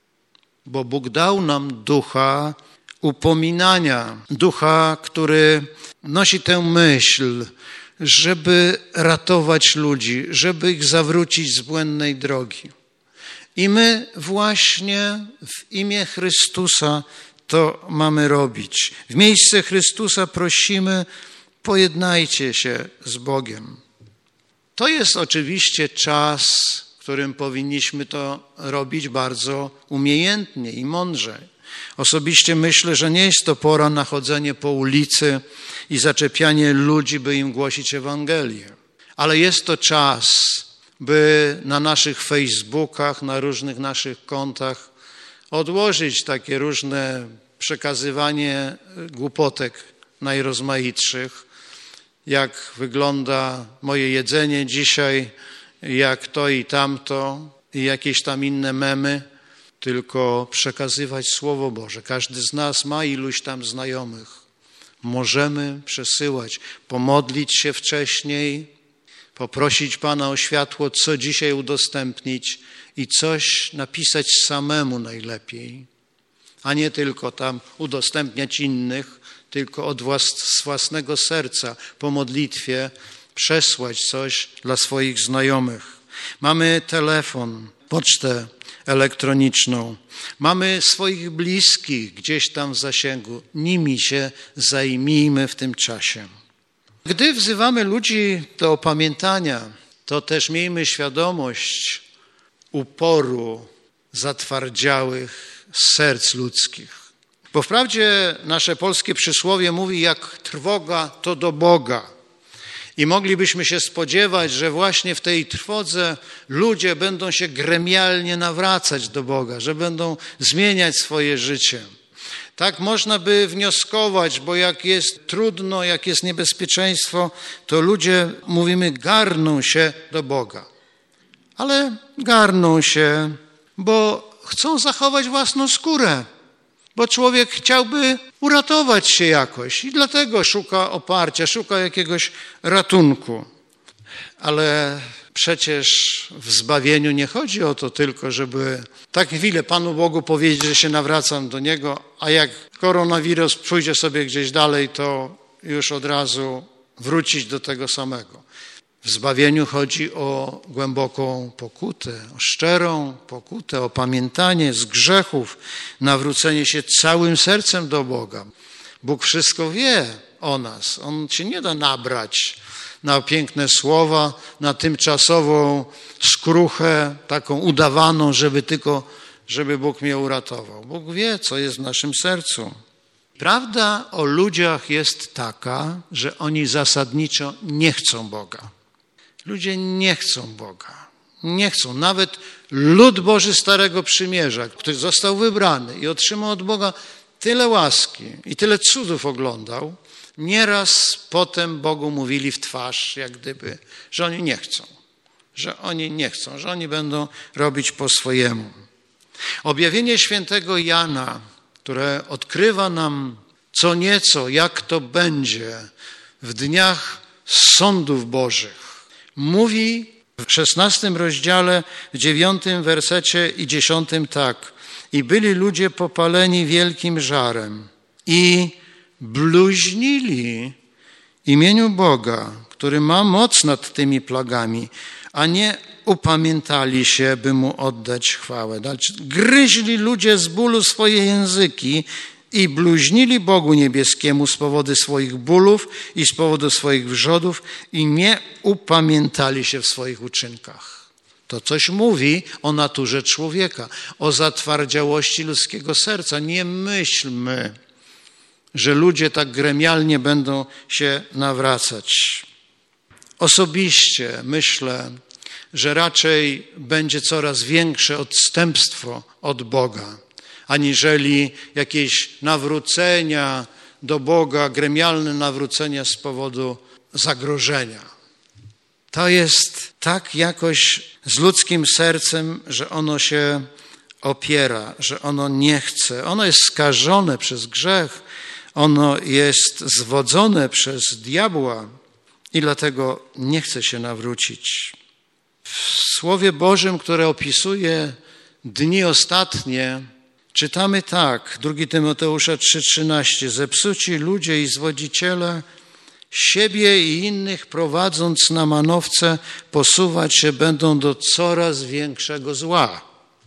bo Bóg dał nam ducha upominania, ducha, który nosi tę myśl, żeby ratować ludzi, żeby ich zawrócić z błędnej drogi. I my właśnie w imię Chrystusa to mamy robić. W miejsce Chrystusa prosimy, pojednajcie się z Bogiem. To jest oczywiście czas, w którym powinniśmy to robić bardzo umiejętnie i mądrze. Osobiście myślę, że nie jest to pora na chodzenie po ulicy i zaczepianie ludzi, by im głosić Ewangelię. Ale jest to czas, by na naszych Facebookach, na różnych naszych kontach odłożyć takie różne przekazywanie głupotek najrozmaitszych, jak wygląda moje jedzenie dzisiaj, jak to i tamto i jakieś tam inne memy, tylko przekazywać Słowo Boże. Każdy z nas ma iluś tam znajomych. Możemy przesyłać, pomodlić się wcześniej, poprosić Pana o światło, co dzisiaj udostępnić i coś napisać samemu najlepiej, a nie tylko tam udostępniać innych, tylko od własnego serca po modlitwie przesłać coś dla swoich znajomych. Mamy telefon, pocztę elektroniczną, mamy swoich bliskich gdzieś tam w zasięgu. Nimi się zajmijmy w tym czasie. Gdy wzywamy ludzi do opamiętania, to też miejmy świadomość uporu zatwardziałych serc ludzkich. Bo wprawdzie nasze polskie przysłowie mówi, jak trwoga, to do Boga. I moglibyśmy się spodziewać, że właśnie w tej trwodze ludzie będą się gremialnie nawracać do Boga, że będą zmieniać swoje życie. Tak można by wnioskować, bo jak jest trudno, jak jest niebezpieczeństwo, to ludzie, mówimy, garną się do Boga. Ale garną się, bo chcą zachować własną skórę, bo człowiek chciałby uratować się jakoś i dlatego szuka oparcia, szuka jakiegoś ratunku. Ale przecież w zbawieniu nie chodzi o to tylko, żeby tak chwilę Panu Bogu powiedzieć, że się nawracam do Niego, a jak koronawirus pójdzie sobie gdzieś dalej, to już od razu wrócić do tego samego. W zbawieniu chodzi o głęboką pokutę, o szczerą pokutę, o pamiętanie z grzechów, nawrócenie się całym sercem do Boga. Bóg wszystko wie o nas. On się nie da nabrać na piękne słowa, na tymczasową skruchę, taką udawaną, żeby tylko, żeby Bóg mnie uratował. Bóg wie, co jest w naszym sercu. Prawda o ludziach jest taka, że oni zasadniczo nie chcą Boga. Ludzie nie chcą Boga. Nie chcą. Nawet lud Boży Starego Przymierza, który został wybrany i otrzymał od Boga tyle łaski i tyle cudów oglądał, nieraz potem Bogu mówili w twarz, jak gdyby, że oni nie chcą. Że oni nie chcą, że oni będą robić po swojemu. Objawienie świętego Jana, które odkrywa nam co nieco, jak to będzie w dniach sądów Bożych, mówi w szesnastym rozdziale, w dziewiątym wersecie i dziesiątym tak. I byli ludzie popaleni wielkim żarem i bluźnili imieniu Boga, który ma moc nad tymi plagami, a nie upamiętali się, by Mu oddać chwałę. Gryźli ludzie z bólu swoje języki i bluźnili Bogu Niebieskiemu z powodu swoich bólów i z powodu swoich wrzodów i nie upamiętali się w swoich uczynkach. To coś mówi o naturze człowieka, o zatwardziałości ludzkiego serca. Nie myślmy, że ludzie tak gremialnie będą się nawracać. Osobiście myślę, że raczej będzie coraz większe odstępstwo od Boga, aniżeli jakieś nawrócenia do Boga, gremialne nawrócenia z powodu zagrożenia. To jest tak jakoś z ludzkim sercem, że ono się opiera, że ono nie chce. Ono jest skażone przez grzech, ono jest zwodzone przez diabła i dlatego nie chce się nawrócić. W Słowie Bożym, które opisuje dni ostatnie, czytamy tak, drugi Tymoteusza trzy trzynaście. Zepsuci ludzie i zwodziciele, siebie i innych prowadząc na manowce, posuwać się będą do coraz większego zła.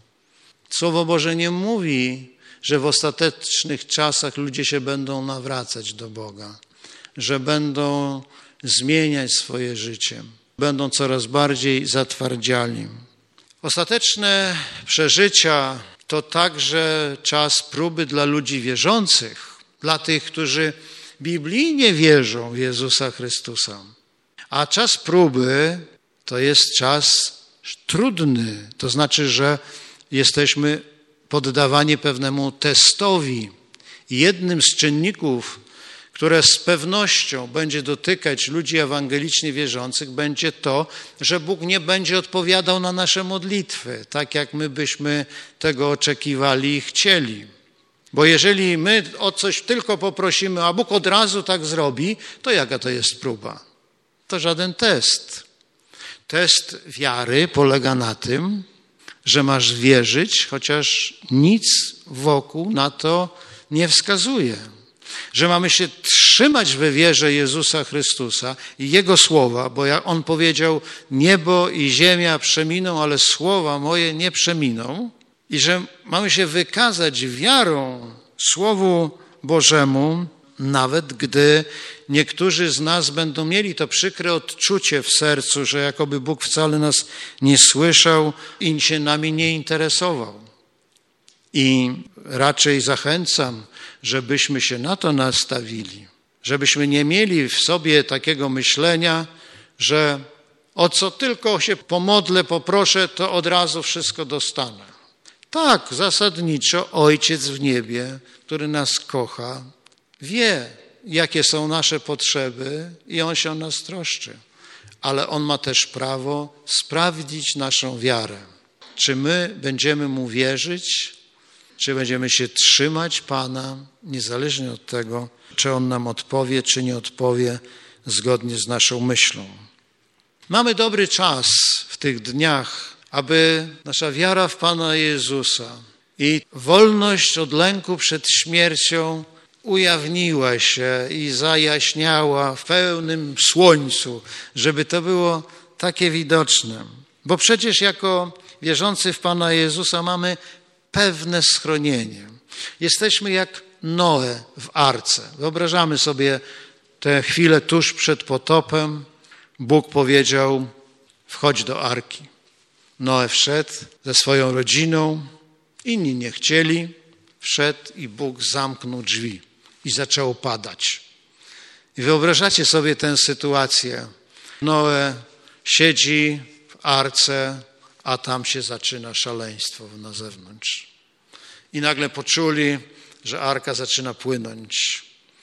Słowo Boże nie mówi, że w ostatecznych czasach ludzie się będą nawracać do Boga, że będą zmieniać swoje życie, będą coraz bardziej zatwardziali. Ostateczne przeżycia to także czas próby dla ludzi wierzących, dla tych, którzy biblijnie wierzą w Jezusa Chrystusa. A czas próby to jest czas trudny, to znaczy, że jesteśmy poddawani pewnemu testowi. Jednym z czynników, które z pewnością będzie dotykać ludzi ewangelicznie wierzących, będzie to, że Bóg nie będzie odpowiadał na nasze modlitwy, tak jak my byśmy tego oczekiwali i chcieli. Bo jeżeli my o coś tylko poprosimy, a Bóg od razu tak zrobi, to jaka to jest próba? To żaden test. Test wiary polega na tym, że masz wierzyć, chociaż nic wokół na to nie wskazuje. Że mamy się trzymać we wierze Jezusa Chrystusa i Jego słowa, bo jak On powiedział, niebo i ziemia przeminą, ale słowa moje nie przeminą. I że mamy się wykazać wiarą Słowu Bożemu, nawet gdy niektórzy z nas będą mieli to przykre odczucie w sercu, że jakoby Bóg wcale nas nie słyszał i się nami nie interesował. I raczej zachęcam, żebyśmy się na to nastawili, żebyśmy nie mieli w sobie takiego myślenia, że o co tylko się pomodlę, poproszę, to od razu wszystko dostanę. Tak, zasadniczo Ojciec w niebie, który nas kocha, wie, jakie są nasze potrzeby i On się o nas troszczy. Ale On ma też prawo sprawdzić naszą wiarę. Czy my będziemy Mu wierzyć, czy będziemy się trzymać Pana, niezależnie od tego, czy On nam odpowie, czy nie odpowie, zgodnie z naszą myślą. Mamy dobry czas w tych dniach, aby nasza wiara w Pana Jezusa i wolność od lęku przed śmiercią ujawniła się i zajaśniała w pełnym słońcu, żeby to było takie widoczne. Bo przecież jako wierzący w Pana Jezusa mamy pewne schronienie. Jesteśmy jak Noe w arce. Wyobrażamy sobie tę chwilę tuż przed potopem. Bóg powiedział: wchodź do arki. Noe wszedł ze swoją rodziną, inni nie chcieli, wszedł i Bóg zamknął drzwi i zaczęło padać. I wyobrażacie sobie tę sytuację. Noe siedzi w arce, a tam się zaczyna szaleństwo na zewnątrz. I nagle poczuli, że arka zaczyna płynąć.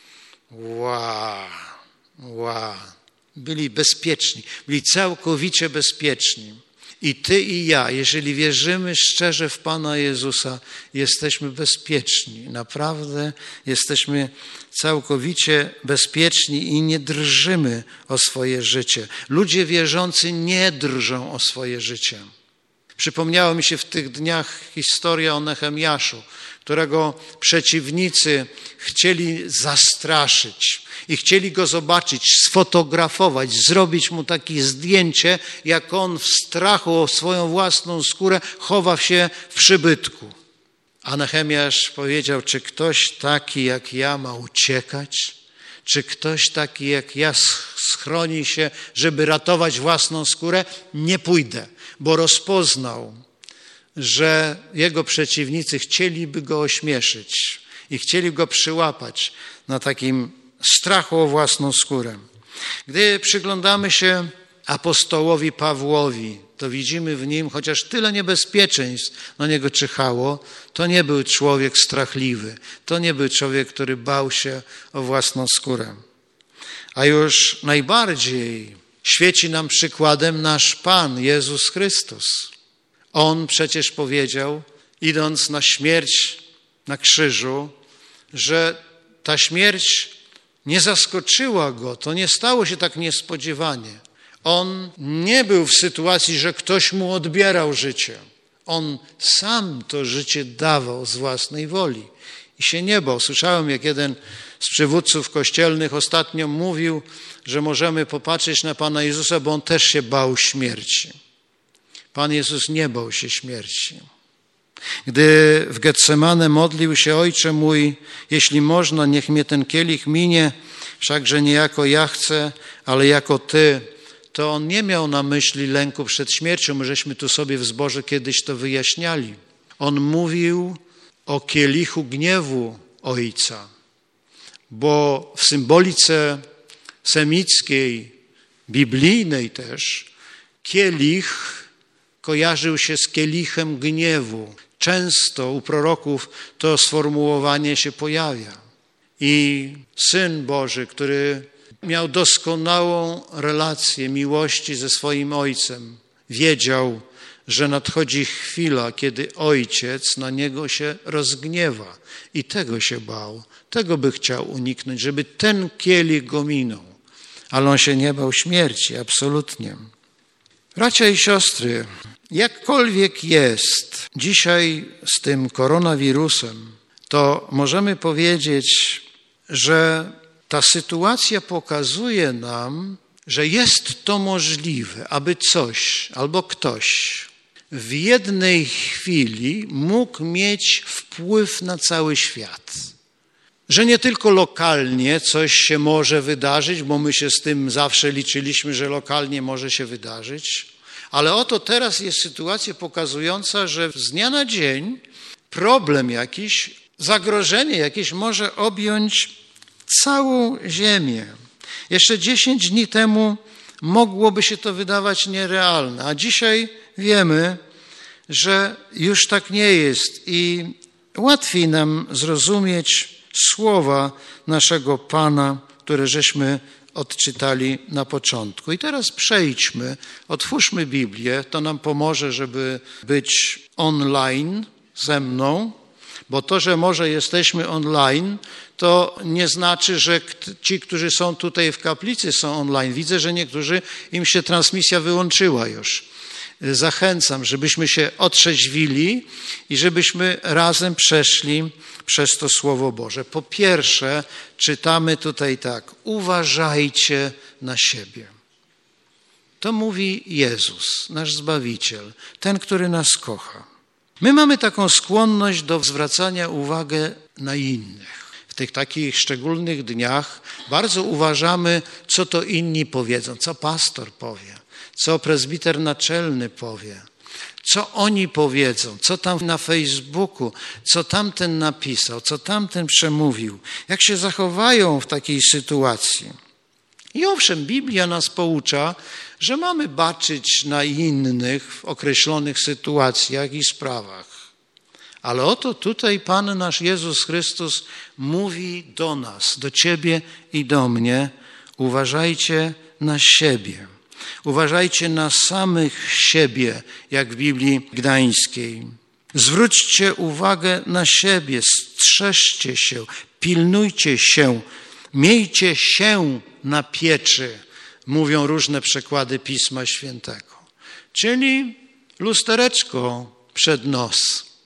Wow, wow. Byli bezpieczni, byli całkowicie bezpieczni. I ty i ja, jeżeli wierzymy szczerze w Pana Jezusa, jesteśmy bezpieczni. Naprawdę jesteśmy całkowicie bezpieczni i nie drżymy o swoje życie. Ludzie wierzący nie drżą o swoje życie. Przypomniała mi się w tych dniach historia o Nehemiaszu, którego przeciwnicy chcieli zastraszyć i chcieli go zobaczyć, sfotografować, zrobić mu takie zdjęcie, jak on w strachu o swoją własną skórę chowa się w przybytku. A Nehemiasz powiedział: czy ktoś taki jak ja ma uciekać? Czy ktoś taki jak ja schroni się, żeby ratować własną skórę? Nie pójdę, bo rozpoznał, że jego przeciwnicy chcieliby go ośmieszyć i chcieli go przyłapać na takim strachu o własną skórę. Gdy przyglądamy się apostołowi Pawłowi, to widzimy w nim, chociaż tyle niebezpieczeństw na niego czyhało, to nie był człowiek strachliwy, to nie był człowiek, który bał się o własną skórę. A już najbardziej świeci nam przykładem nasz Pan Jezus Chrystus. On przecież powiedział, idąc na śmierć na krzyżu, że ta śmierć nie zaskoczyła go, to nie stało się tak niespodziewanie. On nie był w sytuacji, że ktoś mu odbierał życie. On sam to życie dawał z własnej woli i się nie bał. Słyszałem, jak jeden z przywódców kościelnych ostatnio mówił, że możemy popatrzeć na Pana Jezusa, bo On też się bał śmierci. Pan Jezus nie bał się śmierci. Gdy w Getsemane modlił się: Ojcze mój, jeśli można, niech mnie ten kielich minie, wszakże nie jako ja chcę, ale jako Ty, to On nie miał na myśli lęku przed śmiercią. My żeśmy tu sobie w zborze kiedyś to wyjaśniali. On mówił o kielichu gniewu Ojca, bo w symbolice semickiej, biblijnej też, kielich kojarzył się z kielichem gniewu. Często u proroków to sformułowanie się pojawia. I Syn Boży, który miał doskonałą relację miłości ze swoim Ojcem, wiedział, że nadchodzi chwila, kiedy Ojciec na Niego się rozgniewa. I tego się bał, tego by chciał uniknąć, żeby ten kielich go minął. Ale On się nie bał śmierci, absolutnie. Bracia i siostry, jakkolwiek jest dzisiaj z tym koronawirusem, to możemy powiedzieć, że ta sytuacja pokazuje nam, że jest to możliwe, aby coś albo ktoś w jednej chwili mógł mieć wpływ na cały świat. Że nie tylko lokalnie coś się może wydarzyć, bo my się z tym zawsze liczyliśmy, że lokalnie może się wydarzyć, ale oto teraz jest sytuacja pokazująca, że z dnia na dzień problem jakiś, zagrożenie jakieś może objąć całą ziemię. Jeszcze dziesięć dni temu mogłoby się to wydawać nierealne, a dzisiaj wiemy, że już tak nie jest i łatwiej nam zrozumieć słowa naszego Pana, które żeśmy odczytali na początku. I teraz przejdźmy, otwórzmy Biblię, to nam pomoże, żeby być online ze mną, bo to, że może jesteśmy online, to nie znaczy, że ci, którzy są tutaj w kaplicy, są online. Widzę, że niektórzy, im się transmisja wyłączyła już. Zachęcam, żebyśmy się otrzeźwili i żebyśmy razem przeszli przez to Słowo Boże. Po pierwsze, czytamy tutaj tak: uważajcie na siebie. To mówi Jezus, nasz Zbawiciel, ten, który nas kocha. My mamy taką skłonność do zwracania uwagi na innych. W tych takich szczególnych dniach bardzo uważamy, co to inni powiedzą, co pastor powie, co prezbiter naczelny powie, co oni powiedzą, co tam na Facebooku, co tamten napisał, co tamten przemówił, jak się zachowają w takiej sytuacji. I owszem, Biblia nas poucza, że mamy baczyć na innych w określonych sytuacjach i sprawach. Ale oto tutaj Pan nasz Jezus Chrystus mówi do nas, do ciebie i do mnie: uważajcie na siebie. Uważajcie na samych siebie, jak w Biblii Gdańskiej. Zwróćcie uwagę na siebie, strzeżcie się, pilnujcie się, miejcie się na pieczy, mówią różne przekłady Pisma Świętego. Czyli lustereczko przed nos.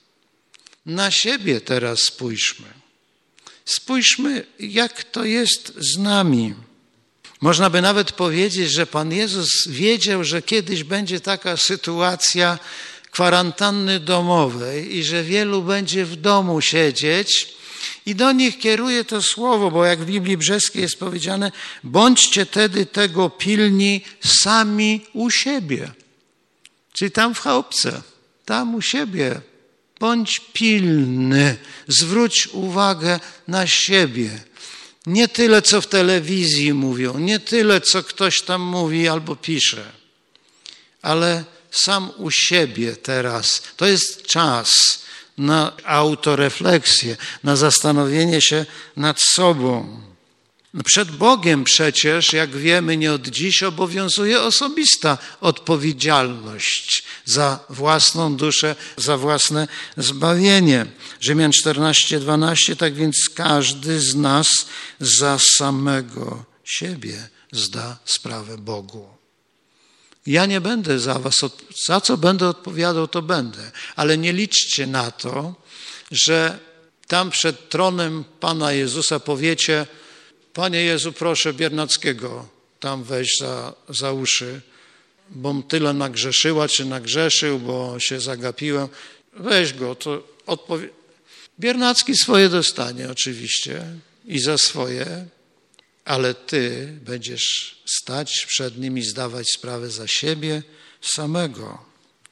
Na siebie teraz spójrzmy. Spójrzmy, jak to jest z nami. Można by nawet powiedzieć, że Pan Jezus wiedział, że kiedyś będzie taka sytuacja kwarantanny domowej i że wielu będzie w domu siedzieć i do nich kieruje to słowo, bo jak w Biblii Brzeskiej jest powiedziane: bądźcie tedy tego pilni sami u siebie. Czyli tam w chałupce, tam u siebie. Bądź pilny, zwróć uwagę na siebie. Nie tyle, co w telewizji mówią, nie tyle, co ktoś tam mówi albo pisze, ale sam u siebie teraz. To jest czas na autorefleksję, na zastanowienie się nad sobą. Przed Bogiem przecież, jak wiemy, nie od dziś obowiązuje osobista odpowiedzialność za własną duszę, za własne zbawienie. Rzymian czternaście dwanaście, tak więc każdy z nas za samego siebie zda sprawę Bogu. Ja nie będę za was, za co będę odpowiadał, to będę, ale nie liczcie na to, że tam przed tronem Pana Jezusa powiecie: Panie Jezu, proszę Biernackiego tam weź za, za uszy, bom tyle nagrzeszyła, czy nagrzeszył, bo się zagapiłem. Weź go, to odpowie... Biernacki swoje dostanie oczywiście i za swoje, ale ty będziesz stać przed nim i zdawać sprawę za siebie samego.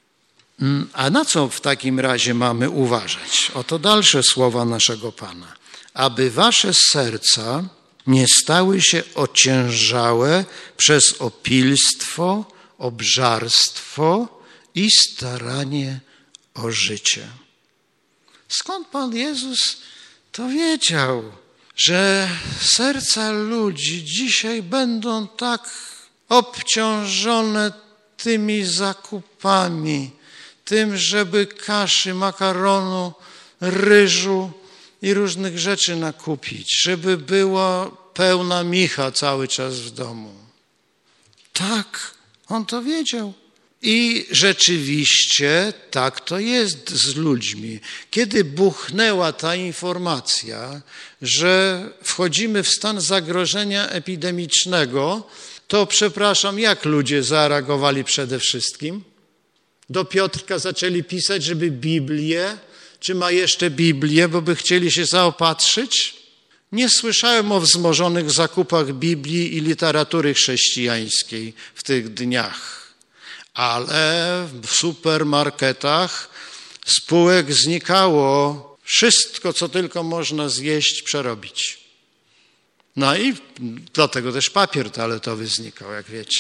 A na co w takim razie mamy uważać? Oto dalsze słowa naszego Pana. Aby wasze serca nie stały się ociężałe przez opilstwo, obżarstwo i staranie o życie. Skąd Pan Jezus to wiedział, że serca ludzi dzisiaj będą tak obciążone tymi zakupami, tym, żeby kaszy, makaronu, ryżu i różnych rzeczy nakupić, żeby była pełna micha cały czas w domu. Tak, on to wiedział. I rzeczywiście tak to jest z ludźmi. Kiedy buchnęła ta informacja, że wchodzimy w stan zagrożenia epidemicznego, to przepraszam, jak ludzie zareagowali przede wszystkim? Do Piotrka zaczęli pisać, żeby Biblię, czy ma jeszcze Biblię, bo by chcieli się zaopatrzyć? Nie słyszałem o wzmożonych zakupach Biblii i literatury chrześcijańskiej w tych dniach, ale w supermarketach spółek znikało wszystko, co tylko można zjeść, przerobić. No i dlatego też papier toaletowy znikał, jak wiecie.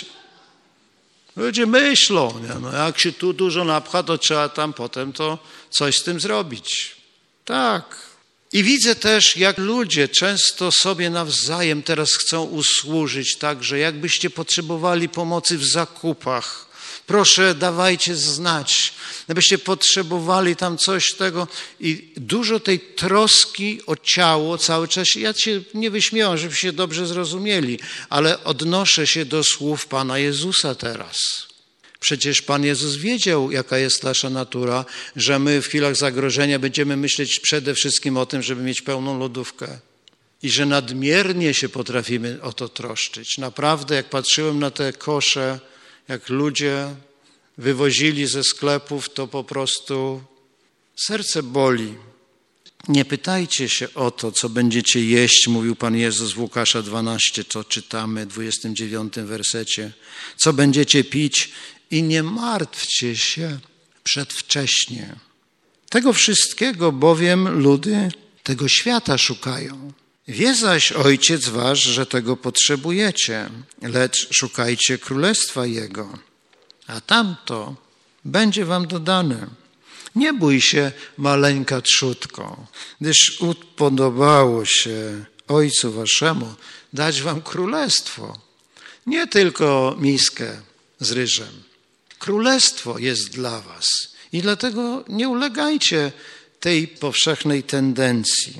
Ludzie myślą, nie? No jak się tu dużo napcha, to trzeba tam potem to coś z tym zrobić. Tak. I widzę też, jak ludzie często sobie nawzajem teraz chcą usłużyć, tak, że jakbyście potrzebowali pomocy w zakupach, proszę dawajcie znać, jakbyście potrzebowali tam coś tego i dużo tej troski o ciało cały czas. Ja się nie wyśmiałam, żebyście dobrze zrozumieli, ale odnoszę się do słów Pana Jezusa teraz. Przecież Pan Jezus wiedział, jaka jest nasza natura, że my w chwilach zagrożenia będziemy myśleć przede wszystkim o tym, żeby mieć pełną lodówkę. I że nadmiernie się potrafimy o to troszczyć. Naprawdę, jak patrzyłem na te kosze, jak ludzie wywozili ze sklepów, to po prostu serce boli. Nie pytajcie się o to, co będziecie jeść, mówił Pan Jezus w Łukasza dwanaście, co czytamy w dwudziestym dziewiątym wersecie. Co będziecie pić i nie martwcie się przedwcześnie. Tego wszystkiego bowiem ludy tego świata szukają. Wie zaś Ojciec wasz, że tego potrzebujecie, lecz szukajcie Królestwa Jego, a tamto będzie wam dodane. Nie bój się, maleńka trzódko, gdyż upodobało się Ojcu waszemu dać wam królestwo, nie tylko miskę z ryżem. Królestwo jest dla was i dlatego nie ulegajcie tej powszechnej tendencji.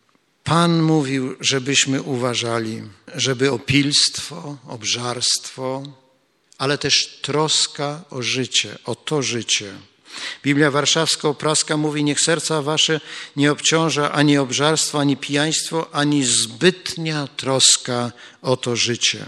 Pan mówił, żebyśmy uważali, żeby opilstwo, obżarstwo, ale też troska o życie, o to życie. Biblia Warszawsko-Praska mówi, niech serca wasze nie obciąża ani obżarstwo, ani pijaństwo, ani zbytnia troska o to życie.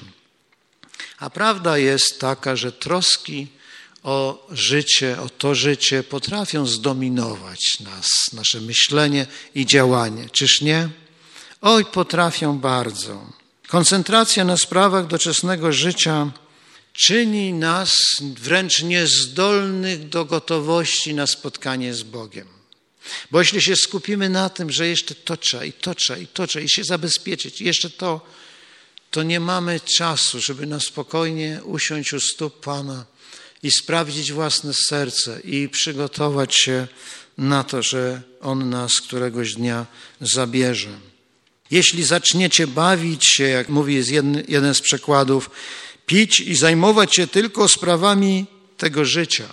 A prawda jest taka, że troski o życie, o to życie potrafią zdominować nas, nasze myślenie i działanie. Czyż nie? Oj, potrafią bardzo. Koncentracja na sprawach doczesnego życia czyni nas wręcz niezdolnych do gotowości na spotkanie z Bogiem. Bo jeśli się skupimy na tym, że jeszcze to trzeba i to trzeba i to trzeba i się zabezpieczyć, i jeszcze to, to nie mamy czasu, żeby na spokojnie usiąść u stóp Pana i sprawdzić własne serce i przygotować się na to, że On nas któregoś dnia zabierze. Jeśli zaczniecie bawić się, jak mówi jest jeden, jeden z przekładów, pić i zajmować się tylko sprawami tego życia,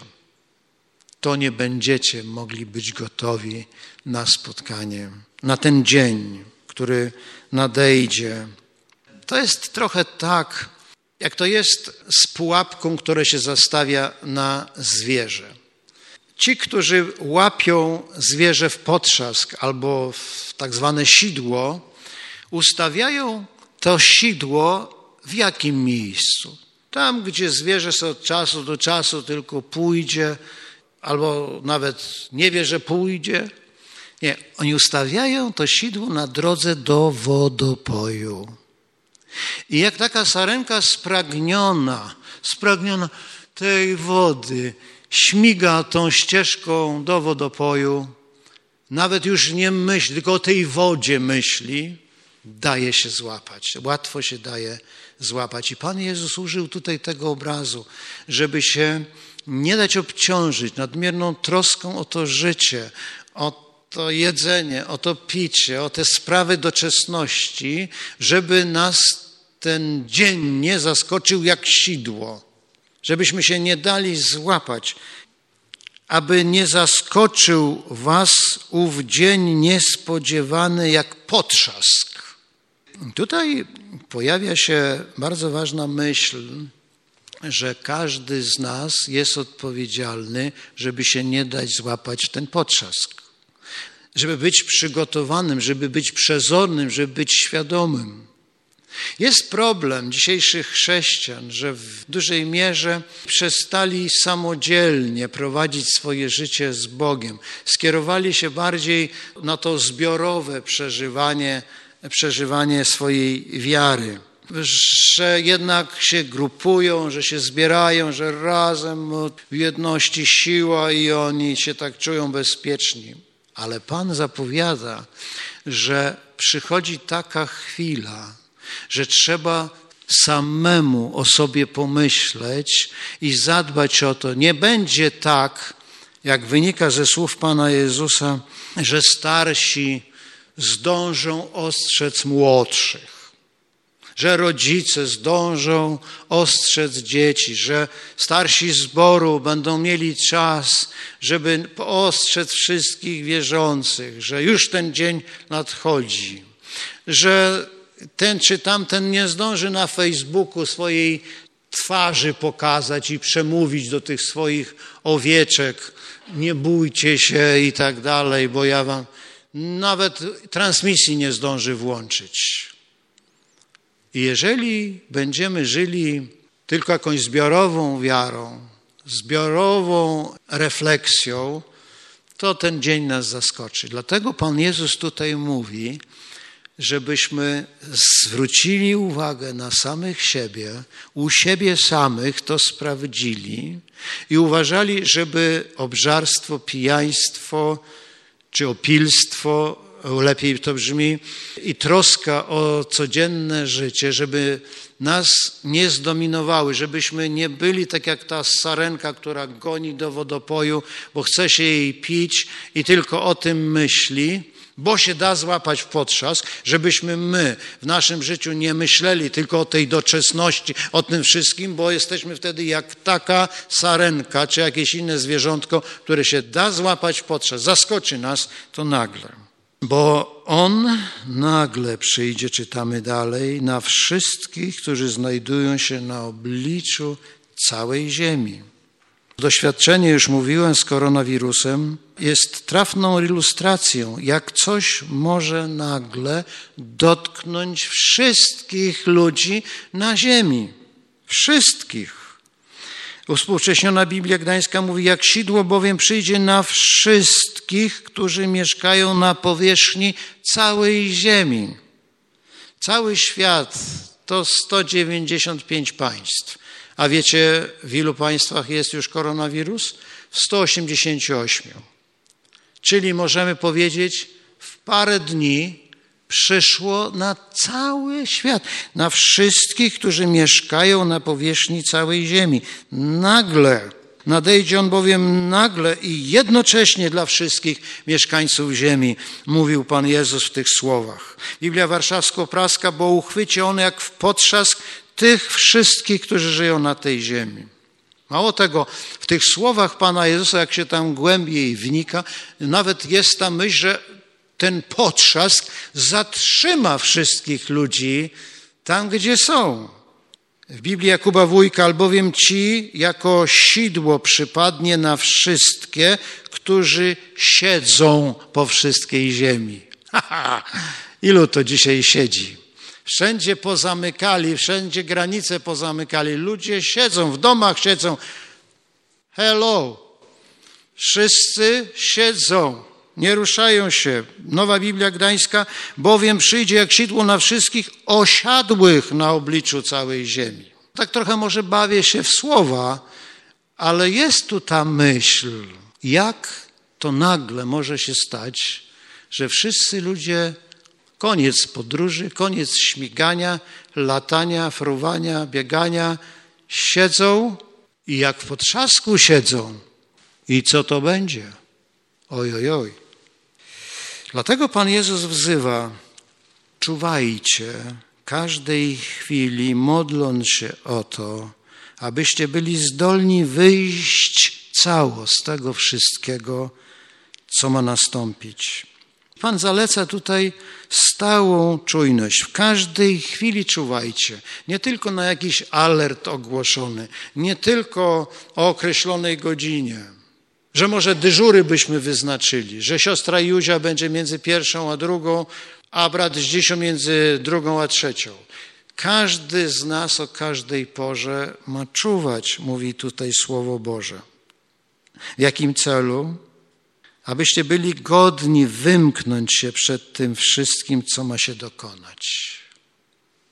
to nie będziecie mogli być gotowi na spotkanie, na ten dzień, który nadejdzie. To jest trochę tak, jak to jest z pułapką, która się zastawia na zwierzę. Ci, którzy łapią zwierzę w potrzask albo w tak zwane sidło, ustawiają to sidło w jakim miejscu? Tam, gdzie zwierzę sobie od czasu do czasu tylko pójdzie, albo nawet nie wie, że pójdzie. Nie, oni ustawiają to sidło na drodze do wodopoju. I jak taka sarenka spragniona, spragniona tej wody, śmiga tą ścieżką do wodopoju, nawet już nie myśli, tylko o tej wodzie myśli, daje się złapać. Łatwo się daje złapać. I Pan Jezus użył tutaj tego obrazu, żeby się nie dać obciążyć nadmierną troską o to życie, o to jedzenie, o to picie, o te sprawy doczesności, żeby nas ten dzień nie zaskoczył jak sidło, żebyśmy się nie dali złapać, aby nie zaskoczył was ów dzień niespodziewany jak potrzask. Tutaj pojawia się bardzo ważna myśl, że każdy z nas jest odpowiedzialny, żeby się nie dać złapać w ten potrzask. Żeby być przygotowanym, żeby być przezornym, żeby być świadomym. Jest problem dzisiejszych chrześcijan, że w dużej mierze przestali samodzielnie prowadzić swoje życie z Bogiem. Skierowali się bardziej na to zbiorowe przeżywanie, przeżywanie swojej wiary. że jednak się grupują, że się zbierają, że razem w jedności siła i oni się tak czują bezpieczni. Ale Pan zapowiada, że przychodzi taka chwila, że trzeba samemu o sobie pomyśleć i zadbać o to. Nie będzie tak, jak wynika ze słów Pana Jezusa, że starsi zdążą ostrzec młodszych, że rodzice zdążą ostrzec dzieci, że starsi zboru będą mieli czas, żeby ostrzec wszystkich wierzących, że już ten dzień nadchodzi, że ten czy tamten nie zdąży na Facebooku swojej twarzy pokazać i przemówić do tych swoich owieczek, nie bójcie się i tak dalej, bo ja wam nawet transmisji nie zdąży włączyć. I jeżeli będziemy żyli tylko jakąś zbiorową wiarą, zbiorową refleksją, to ten dzień nas zaskoczy. Dlatego Pan Jezus tutaj mówi, żebyśmy zwrócili uwagę na samych siebie, u siebie samych to sprawdzili i uważali, żeby obżarstwo, pijaństwo czy opilstwo, lepiej to brzmi, i troska o codzienne życie, żeby nas nie zdominowały, żebyśmy nie byli tak jak ta sarenka, która goni do wodopoju, bo chce się jej pić i tylko o tym myśli, bo się da złapać w potrzask, żebyśmy my w naszym życiu nie myśleli tylko o tej doczesności, o tym wszystkim, bo jesteśmy wtedy jak taka sarenka, czy jakieś inne zwierzątko, które się da złapać w potrzask. Zaskoczy nas to nagle. Bo On nagle przyjdzie, czytamy dalej, na wszystkich, którzy znajdują się na obliczu całej ziemi. Doświadczenie, już mówiłem, z koronawirusem jest trafną ilustracją, jak coś może nagle dotknąć wszystkich ludzi na ziemi. Wszystkich. Uwspółcześniona Biblia Gdańska mówi, jak sidło bowiem przyjdzie na wszystkich, którzy mieszkają na powierzchni całej ziemi. Cały świat to sto dziewięćdziesiąt pięć państw. A wiecie, w ilu państwach jest już koronawirus? W stu osiemdziesięciu ośmiu. Czyli możemy powiedzieć, w parę dni przyszło na cały świat, na wszystkich, którzy mieszkają na powierzchni całej ziemi. Nagle, nadejdzie on bowiem nagle i jednocześnie dla wszystkich mieszkańców ziemi, mówił Pan Jezus w tych słowach. Biblia Warszawsko-Praska, bo uchwyci on jak w potrzask tych wszystkich, którzy żyją na tej ziemi. Mało tego, w tych słowach Pana Jezusa, jak się tam głębiej wnika, nawet jest ta myśl, że ten potrzask zatrzyma wszystkich ludzi tam, gdzie są. W Biblii Jakuba Wójka, albowiem ci jako sidło przypadnie na wszystkie, którzy siedzą po wszystkiej ziemi. Ha, ha. Ilu to dzisiaj siedzi? Wszędzie pozamykali, wszędzie granice pozamykali. Ludzie siedzą, w domach siedzą. Hello. Wszyscy siedzą, nie ruszają się. Nowa Biblia Gdańska, bowiem przyjdzie jak sidło na wszystkich osiadłych na obliczu całej ziemi. Tak trochę może bawię się w słowa, ale jest tu ta myśl, jak to nagle może się stać, że wszyscy ludzie, koniec podróży, koniec śmigania, latania, fruwania, biegania, siedzą i jak w potrzasku siedzą. I co to będzie? Oj, oj, oj. Dlatego Pan Jezus wzywa, czuwajcie każdej chwili, modląc się o to, abyście byli zdolni wyjść cało z tego wszystkiego, co ma nastąpić. Pan zaleca tutaj stałą czujność. W każdej chwili czuwajcie. Nie tylko na jakiś alert ogłoszony, nie tylko o określonej godzinie, że może dyżury byśmy wyznaczyli, że siostra Józia będzie między pierwszą a drugą, a brat Zdzisio między drugą a trzecią. Każdy z nas o każdej porze ma czuwać, mówi tutaj Słowo Boże. W jakim celu? Abyście byli godni wymknąć się przed tym wszystkim, co ma się dokonać.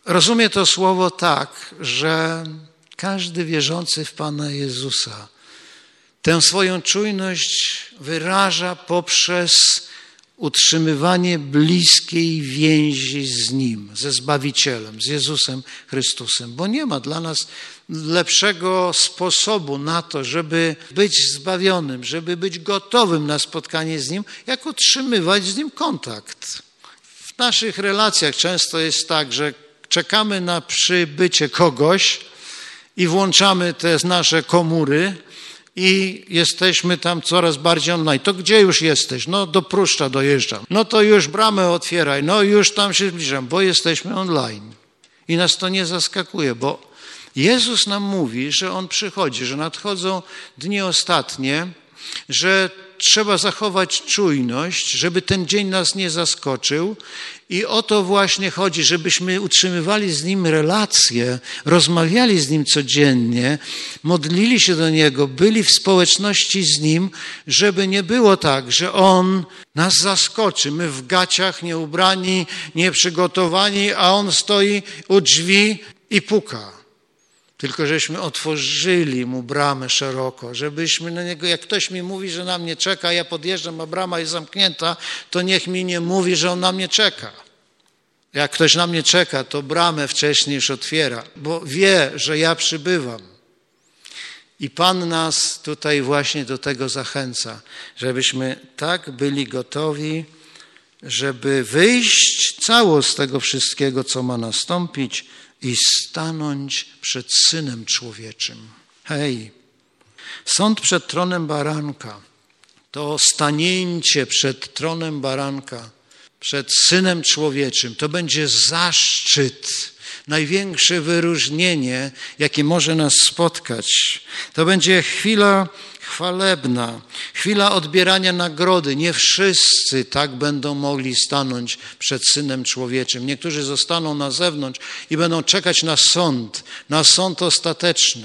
rozumie to słowo tak, że każdy wierzący w Pana Jezusa tę swoją czujność wyraża poprzez utrzymywanie bliskiej więzi z Nim, ze Zbawicielem, z Jezusem Chrystusem. Bo nie ma dla nas lepszego sposobu na to, żeby być zbawionym, żeby być gotowym na spotkanie z Nim, jak utrzymywać z Nim kontakt. W naszych relacjach często jest tak, że czekamy na przybycie kogoś i włączamy te nasze komóry i jesteśmy tam coraz bardziej online. To gdzie już jesteś? No do Pruszcza dojeżdżam. No to już bramę otwieraj. No już tam się zbliżam, bo jesteśmy online. I nas to nie zaskakuje, bo Jezus nam mówi, że On przychodzi, że nadchodzą dni ostatnie, że trzeba zachować czujność, żeby ten dzień nas nie zaskoczył. I o to właśnie chodzi, żebyśmy utrzymywali z Nim relacje, rozmawiali z Nim codziennie, modlili się do Niego, byli w społeczności z Nim, żeby nie było tak, że On nas zaskoczy. My w gaciach, nieubrani, nieprzygotowani, a On stoi u drzwi i puka. Tylko żeśmy otworzyli Mu bramę szeroko, żebyśmy na Niego, jak ktoś mi mówi, że na mnie czeka, ja podjeżdżam, a brama jest zamknięta, to niech mi nie mówi, że On na mnie czeka. Jak ktoś na mnie czeka, to bramę wcześniej już otwiera, bo wie, że ja przybywam. I Pan nas tutaj właśnie do tego zachęca, żebyśmy tak byli gotowi, żeby wyjść cało z tego wszystkiego, co ma nastąpić, i stanąć przed Synem Człowieczym. Hej, sąd przed tronem baranka, to stanięcie przed tronem baranka, przed Synem Człowieczym, to będzie zaszczyt, największe wyróżnienie, jakie może nas spotkać. To będzie chwila chwalebna, chwila odbierania nagrody. Nie wszyscy tak będą mogli stanąć przed Synem Człowieczym. Niektórzy zostaną na zewnątrz i będą czekać na sąd, na sąd ostateczny.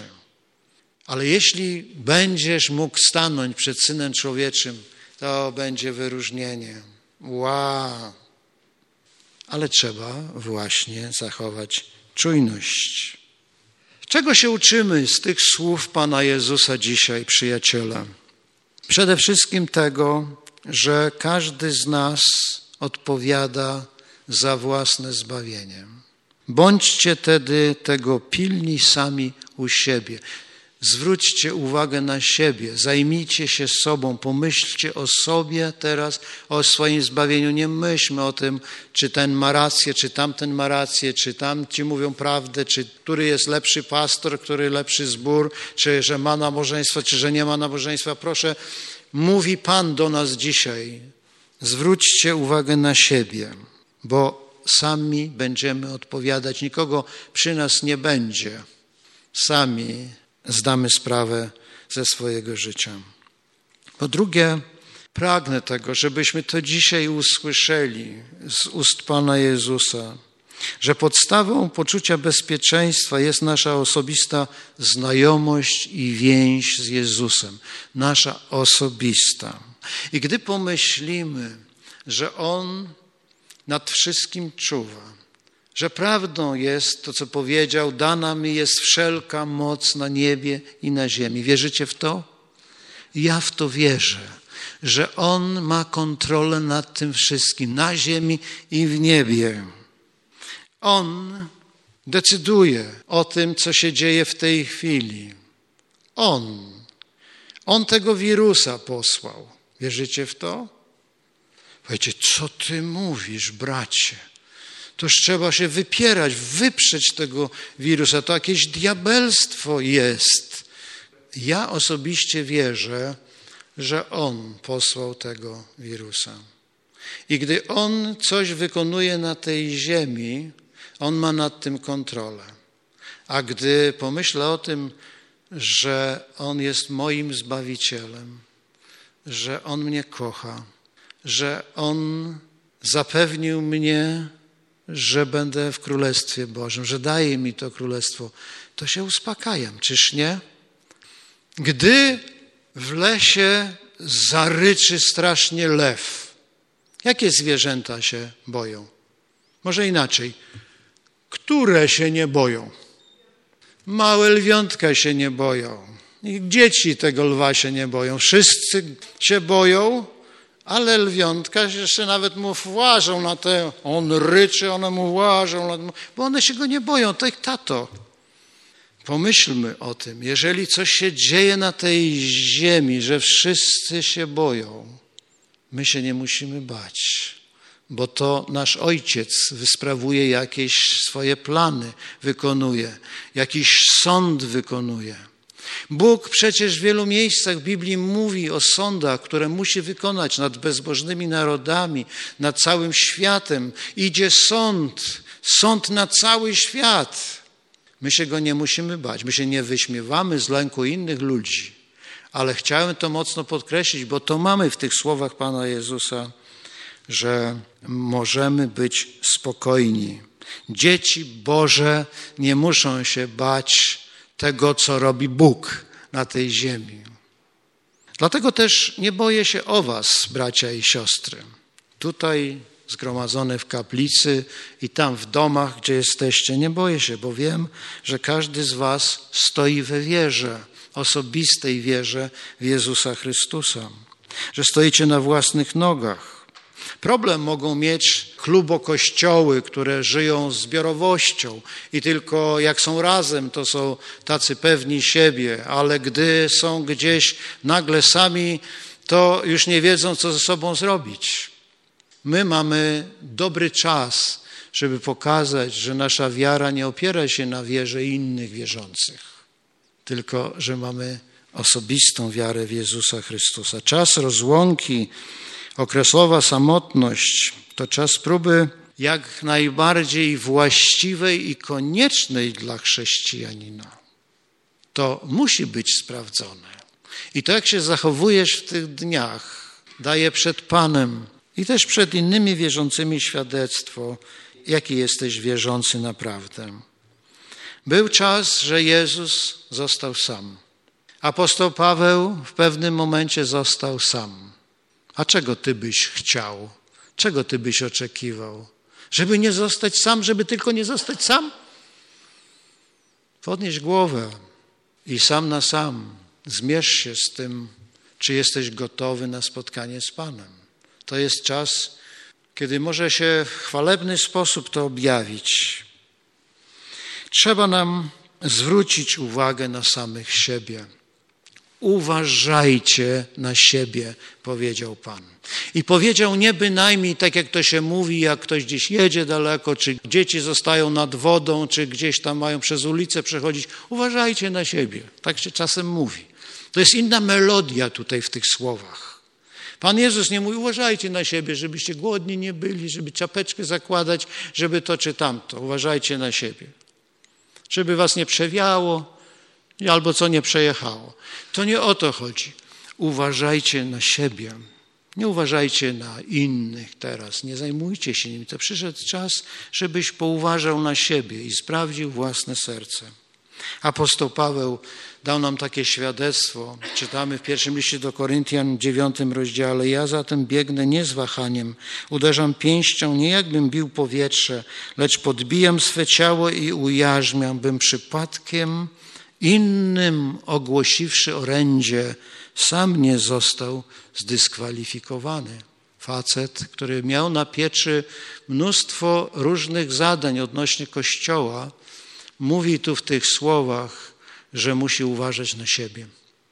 Ale jeśli będziesz mógł stanąć przed Synem Człowieczym, to będzie wyróżnienie. Wow! Ale trzeba właśnie zachować czujność. Czego się uczymy z tych słów Pana Jezusa dzisiaj, przyjaciele? Przede wszystkim tego, że każdy z nas odpowiada za własne zbawienie. Bądźcie tedy tego pilni sami u siebie. Zwróćcie uwagę na siebie, zajmijcie się sobą, pomyślcie o sobie teraz, o swoim zbawieniu. Nie myślmy o tym, czy ten ma rację, czy tamten ma rację, czy tamci mówią prawdę, czy który jest lepszy pastor, który lepszy zbór, czy że ma nabożeństwo, czy że nie ma nabożeństwa. Proszę, mówi Pan do nas dzisiaj, zwróćcie uwagę na siebie, bo sami będziemy odpowiadać, nikogo przy nas nie będzie. Sami zdamy sprawę ze swojego życia. Po drugie, pragnę tego, żebyśmy to dzisiaj usłyszeli z ust Pana Jezusa, że podstawą poczucia bezpieczeństwa jest nasza osobista znajomość i więź z Jezusem. Nasza osobista. I gdy pomyślimy, że On nad wszystkim czuwa, że prawdą jest to, co powiedział, dana mi jest wszelka moc na niebie i na ziemi. Wierzycie w to? Ja w to wierzę, że On ma kontrolę nad tym wszystkim, na ziemi i w niebie. On decyduje o tym, co się dzieje w tej chwili. On. On tego wirusa posłał. Wierzycie w to? Powiecie, co ty mówisz, bracie? Toż trzeba się wypierać, wyprzeć tego wirusa. To jakieś diabelstwo jest. Ja osobiście wierzę, że On posłał tego wirusa. I gdy On coś wykonuje na tej ziemi, On ma nad tym kontrolę. A gdy pomyślę o tym, że On jest moim Zbawicielem, że On mnie kocha, że On zapewnił mnie, że będę w Królestwie Bożym, że daje mi to Królestwo, to się uspokajam, czyż nie? Gdy w lesie zaryczy strasznie lew, jakie zwierzęta się boją? Może inaczej. które się nie boją. Małe lwiątka się nie boją. I dzieci tego lwa się nie boją. Wszyscy się boją, ale lwiątka jeszcze nawet mu włażą na te, on ryczy, one mu włażą, bo one się go nie boją. To ich tato. Pomyślmy o tym, jeżeli coś się dzieje na tej ziemi, że wszyscy się boją, my się nie musimy bać, bo to nasz Ojciec wysprawuje jakieś swoje plany, wykonuje, jakiś sąd wykonuje. Bóg przecież w wielu miejscach w Biblii mówi o sądach, które musi wykonać nad bezbożnymi narodami, nad całym światem. Idzie sąd, sąd na cały świat. My się go nie musimy bać, my się nie wyśmiewamy z lęku innych ludzi, ale chciałem to mocno podkreślić, bo to mamy w tych słowach Pana Jezusa, że możemy być spokojni. Dzieci Boże nie muszą się bać tego, co robi Bóg na tej ziemi. Dlatego też nie boję się o was, bracia i siostry. Tutaj zgromadzone w kaplicy i tam w domach, gdzie jesteście, nie boję się, bo wiem, że każdy z was stoi we wierze, osobistej wierze w Jezusa Chrystusa, że stoicie na własnych nogach. Problem mogą mieć klubokościoły, które żyją zbiorowością i tylko jak są razem, to są tacy pewni siebie, ale gdy są gdzieś nagle sami, to już nie wiedzą, co ze sobą zrobić. My mamy dobry czas, żeby pokazać, że nasza wiara nie opiera się na wierze innych wierzących, tylko że mamy osobistą wiarę w Jezusa Chrystusa. Czas rozłąki, okresowa samotność to czas próby jak najbardziej właściwej i koniecznej dla chrześcijanina. To musi być sprawdzone. I to, jak się zachowujesz w tych dniach, daje przed Panem i też przed innymi wierzącymi świadectwo, jaki jesteś wierzący naprawdę. Był czas, że Jezus został sam. Apostoł Paweł w pewnym momencie został sam. A czego ty byś chciał? Czego ty byś oczekiwał? Żeby nie zostać sam, żeby tylko nie zostać sam? Podnieś głowę i sam na sam zmierz się z tym, czy jesteś gotowy na spotkanie z Panem. To jest czas, kiedy może się w chwalebny sposób to objawić. Trzeba nam zwrócić uwagę na samych siebie. Uważajcie na siebie, powiedział Pan. I powiedział nie bynajmniej tak, jak to się mówi, jak ktoś gdzieś jedzie daleko, czy dzieci zostają nad wodą, czy gdzieś tam mają przez ulicę przechodzić. Uważajcie na siebie. Tak się czasem mówi. To jest inna melodia tutaj w tych słowach. Pan Jezus nie mówi, uważajcie na siebie, żebyście głodni nie byli, żeby czapeczkę zakładać, żeby to czy tamto. Uważajcie na siebie. Żeby was nie przewiało, albo co nie przejechało. To nie o to chodzi. Uważajcie na siebie. Nie uważajcie na innych teraz. Nie zajmujcie się nimi. To przyszedł czas, żebyś pouważał na siebie i sprawdził własne serce. Apostoł Paweł dał nam takie świadectwo. Czytamy w pierwszym liście do Koryntian, dziewiątym rozdziale. Ja zatem biegnę nie z wahaniem. Uderzam pięścią, nie jakbym bił powietrze, lecz podbijam swe ciało i ujarzmiam, bym przypadkiem innym ogłosiwszy orędzie, sam nie został zdyskwalifikowany. Facet, który miał na pieczy mnóstwo różnych zadań odnośnie Kościoła, mówi tu w tych słowach, że musi uważać na siebie.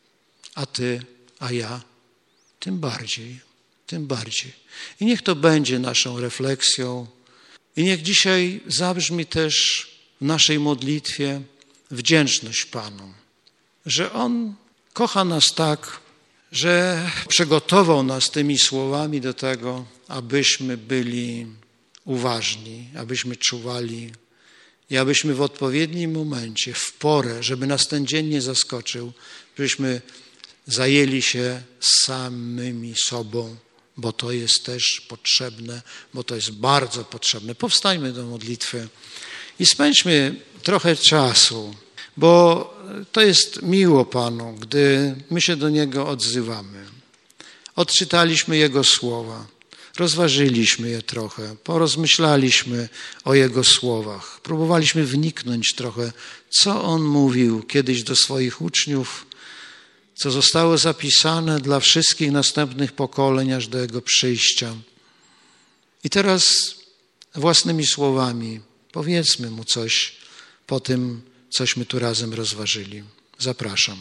A ty, a ja, tym bardziej, tym bardziej. I niech to będzie naszą refleksją. I niech dzisiaj zabrzmi też w naszej modlitwie wdzięczność Panu, że On kocha nas tak, że przygotował nas tymi słowami do tego, abyśmy byli uważni, abyśmy czuwali i abyśmy w odpowiednim momencie, w porę, żeby nas ten dzień nie zaskoczył, żebyśmy zajęli się samymi sobą, bo to jest też potrzebne, bo to jest bardzo potrzebne. Powstańmy do modlitwy i spędźmy trochę czasu, bo to jest miło Panu, gdy my się do Niego odzywamy. Odczytaliśmy Jego słowa. rozważyliśmy je trochę, porozmyślaliśmy o Jego słowach, próbowaliśmy wniknąć trochę, co On mówił kiedyś do swoich uczniów, co zostało zapisane dla wszystkich następnych pokoleń aż do Jego przyjścia. I teraz własnymi słowami powiedzmy Mu coś po tym, cośmy tu razem rozważyli. Zapraszam.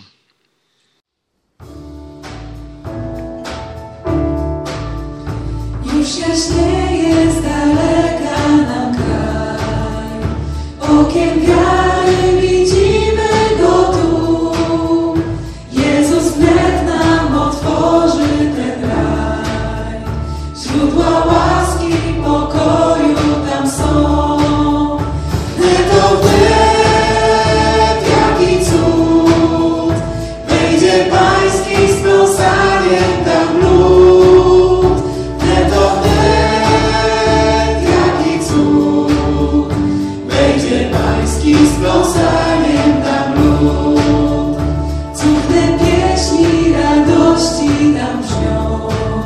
Już jaśnieje z daleka nam kraj, okiem wiary widzimy Go tu. Jezus wnet nam otworzy ten raj, źródła łaski i pokoju tam są. Wnet to wnet, jaki cud, wejdzie Pański z pląsaniem tam lud. Wnet to wnet, jaki cud, wejdzie Pański z pląsaniem tam lud. Cudne pieśni radości tam brzmią,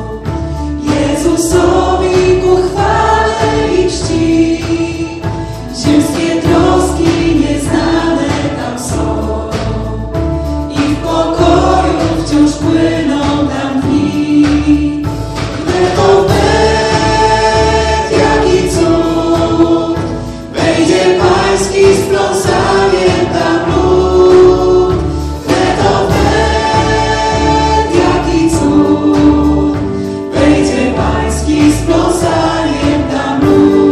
Jezusowi ku chwale i czci. Ziemskie troski nieznane tam są i w pokoju wciąż płyną tam dni. Wnet to wnet, jaki cud, wejdzie Pański z pląsaniem tam lud. Wnet to wnet, jaki cud, wejdzie Pański z pląsaniem tam lud.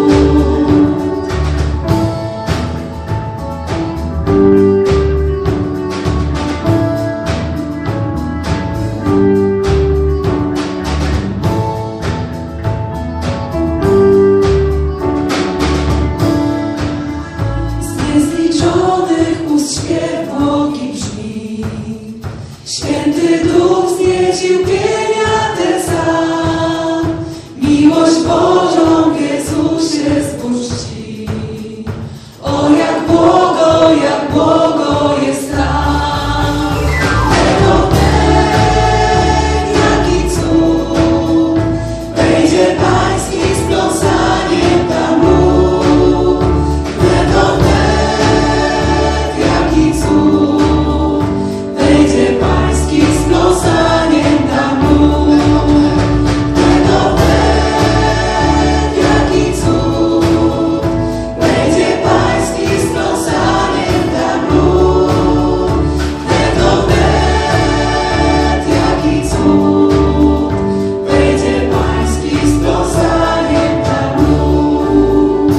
Z niezliczonych ust śpiew Bogi brzmi, Święty Duch zniecił pienia ten sam. Miłość Bożą w Jezusie zbóż czci. O jak błogo, jak błogo jest tam. Wnet to wnet, jaki cud, wejdzie Pański z pląsaniem tam lud. Wnet to wnet, jaki cud, wejdzie Pański z pląsaniem tam lud. Wnet to wnet, jaki cud, wejdzie Pański z pląsaniem tam lud. Wnet to wnet, jaki cud, wejdzie Pański z pląsaniem tam lud.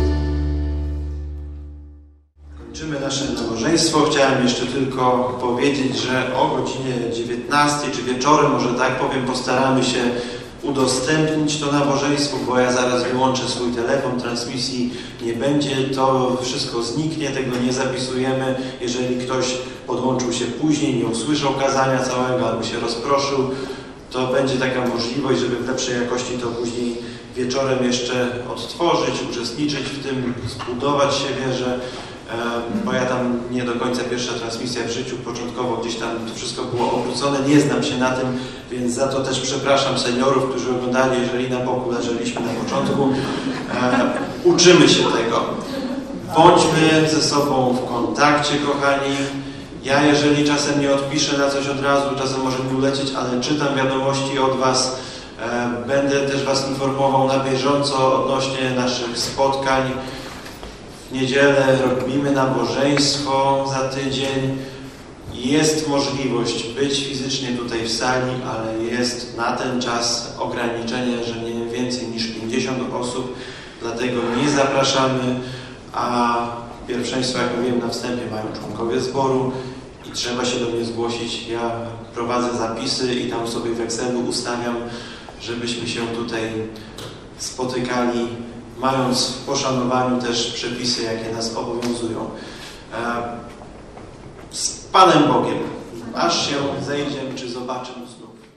Kończymy nasze nabożeństwo. Chciałem jeszcze tylko powiedzieć, że o godzinie dziewiętnastej, czy wieczorem, może tak powiem, postaramy się udostępnić to nabożeństwo, bo ja zaraz wyłączę swój telefon, transmisji nie będzie, to wszystko zniknie, tego nie zapisujemy. Jeżeli ktoś podłączył się później, nie usłyszał kazania całego albo się rozproszył, to będzie taka możliwość, żeby w lepszej jakości to później wieczorem jeszcze odtworzyć, uczestniczyć w tym, zbudować się wierze, bo ja tam nie do końca pierwsza transmisja w życiu, początkowo gdzieś tam to wszystko było obrócone, nie znam się na tym, więc za to też przepraszam seniorów, którzy oglądali, jeżeli na boku leżeliśmy na początku. E, uczymy się tego. Bądźmy ze sobą w kontakcie, kochani. Ja jeżeli czasem nie odpiszę na coś od razu, czasem może mi ulecieć, ale czytam wiadomości od Was. E, będę też Was informował na bieżąco odnośnie naszych spotkań. W niedzielę robimy nabożeństwo za tydzień. Jest możliwość być fizycznie tutaj w sali, ale jest na ten czas ograniczenie, że nie więcej niż pięćdziesiąt osób, dlatego nie zapraszamy, a pierwszeństwo, jak mówiłem na wstępie, mają członkowie zboru i trzeba się do mnie zgłosić. Ja prowadzę zapisy i tam sobie w Excelu ustawiam, żebyśmy się tutaj spotykali, mając w poszanowaniu też przepisy, jakie nas obowiązują. Z Panem Bogiem, aż się zejdziemy, czy zobaczymy znów.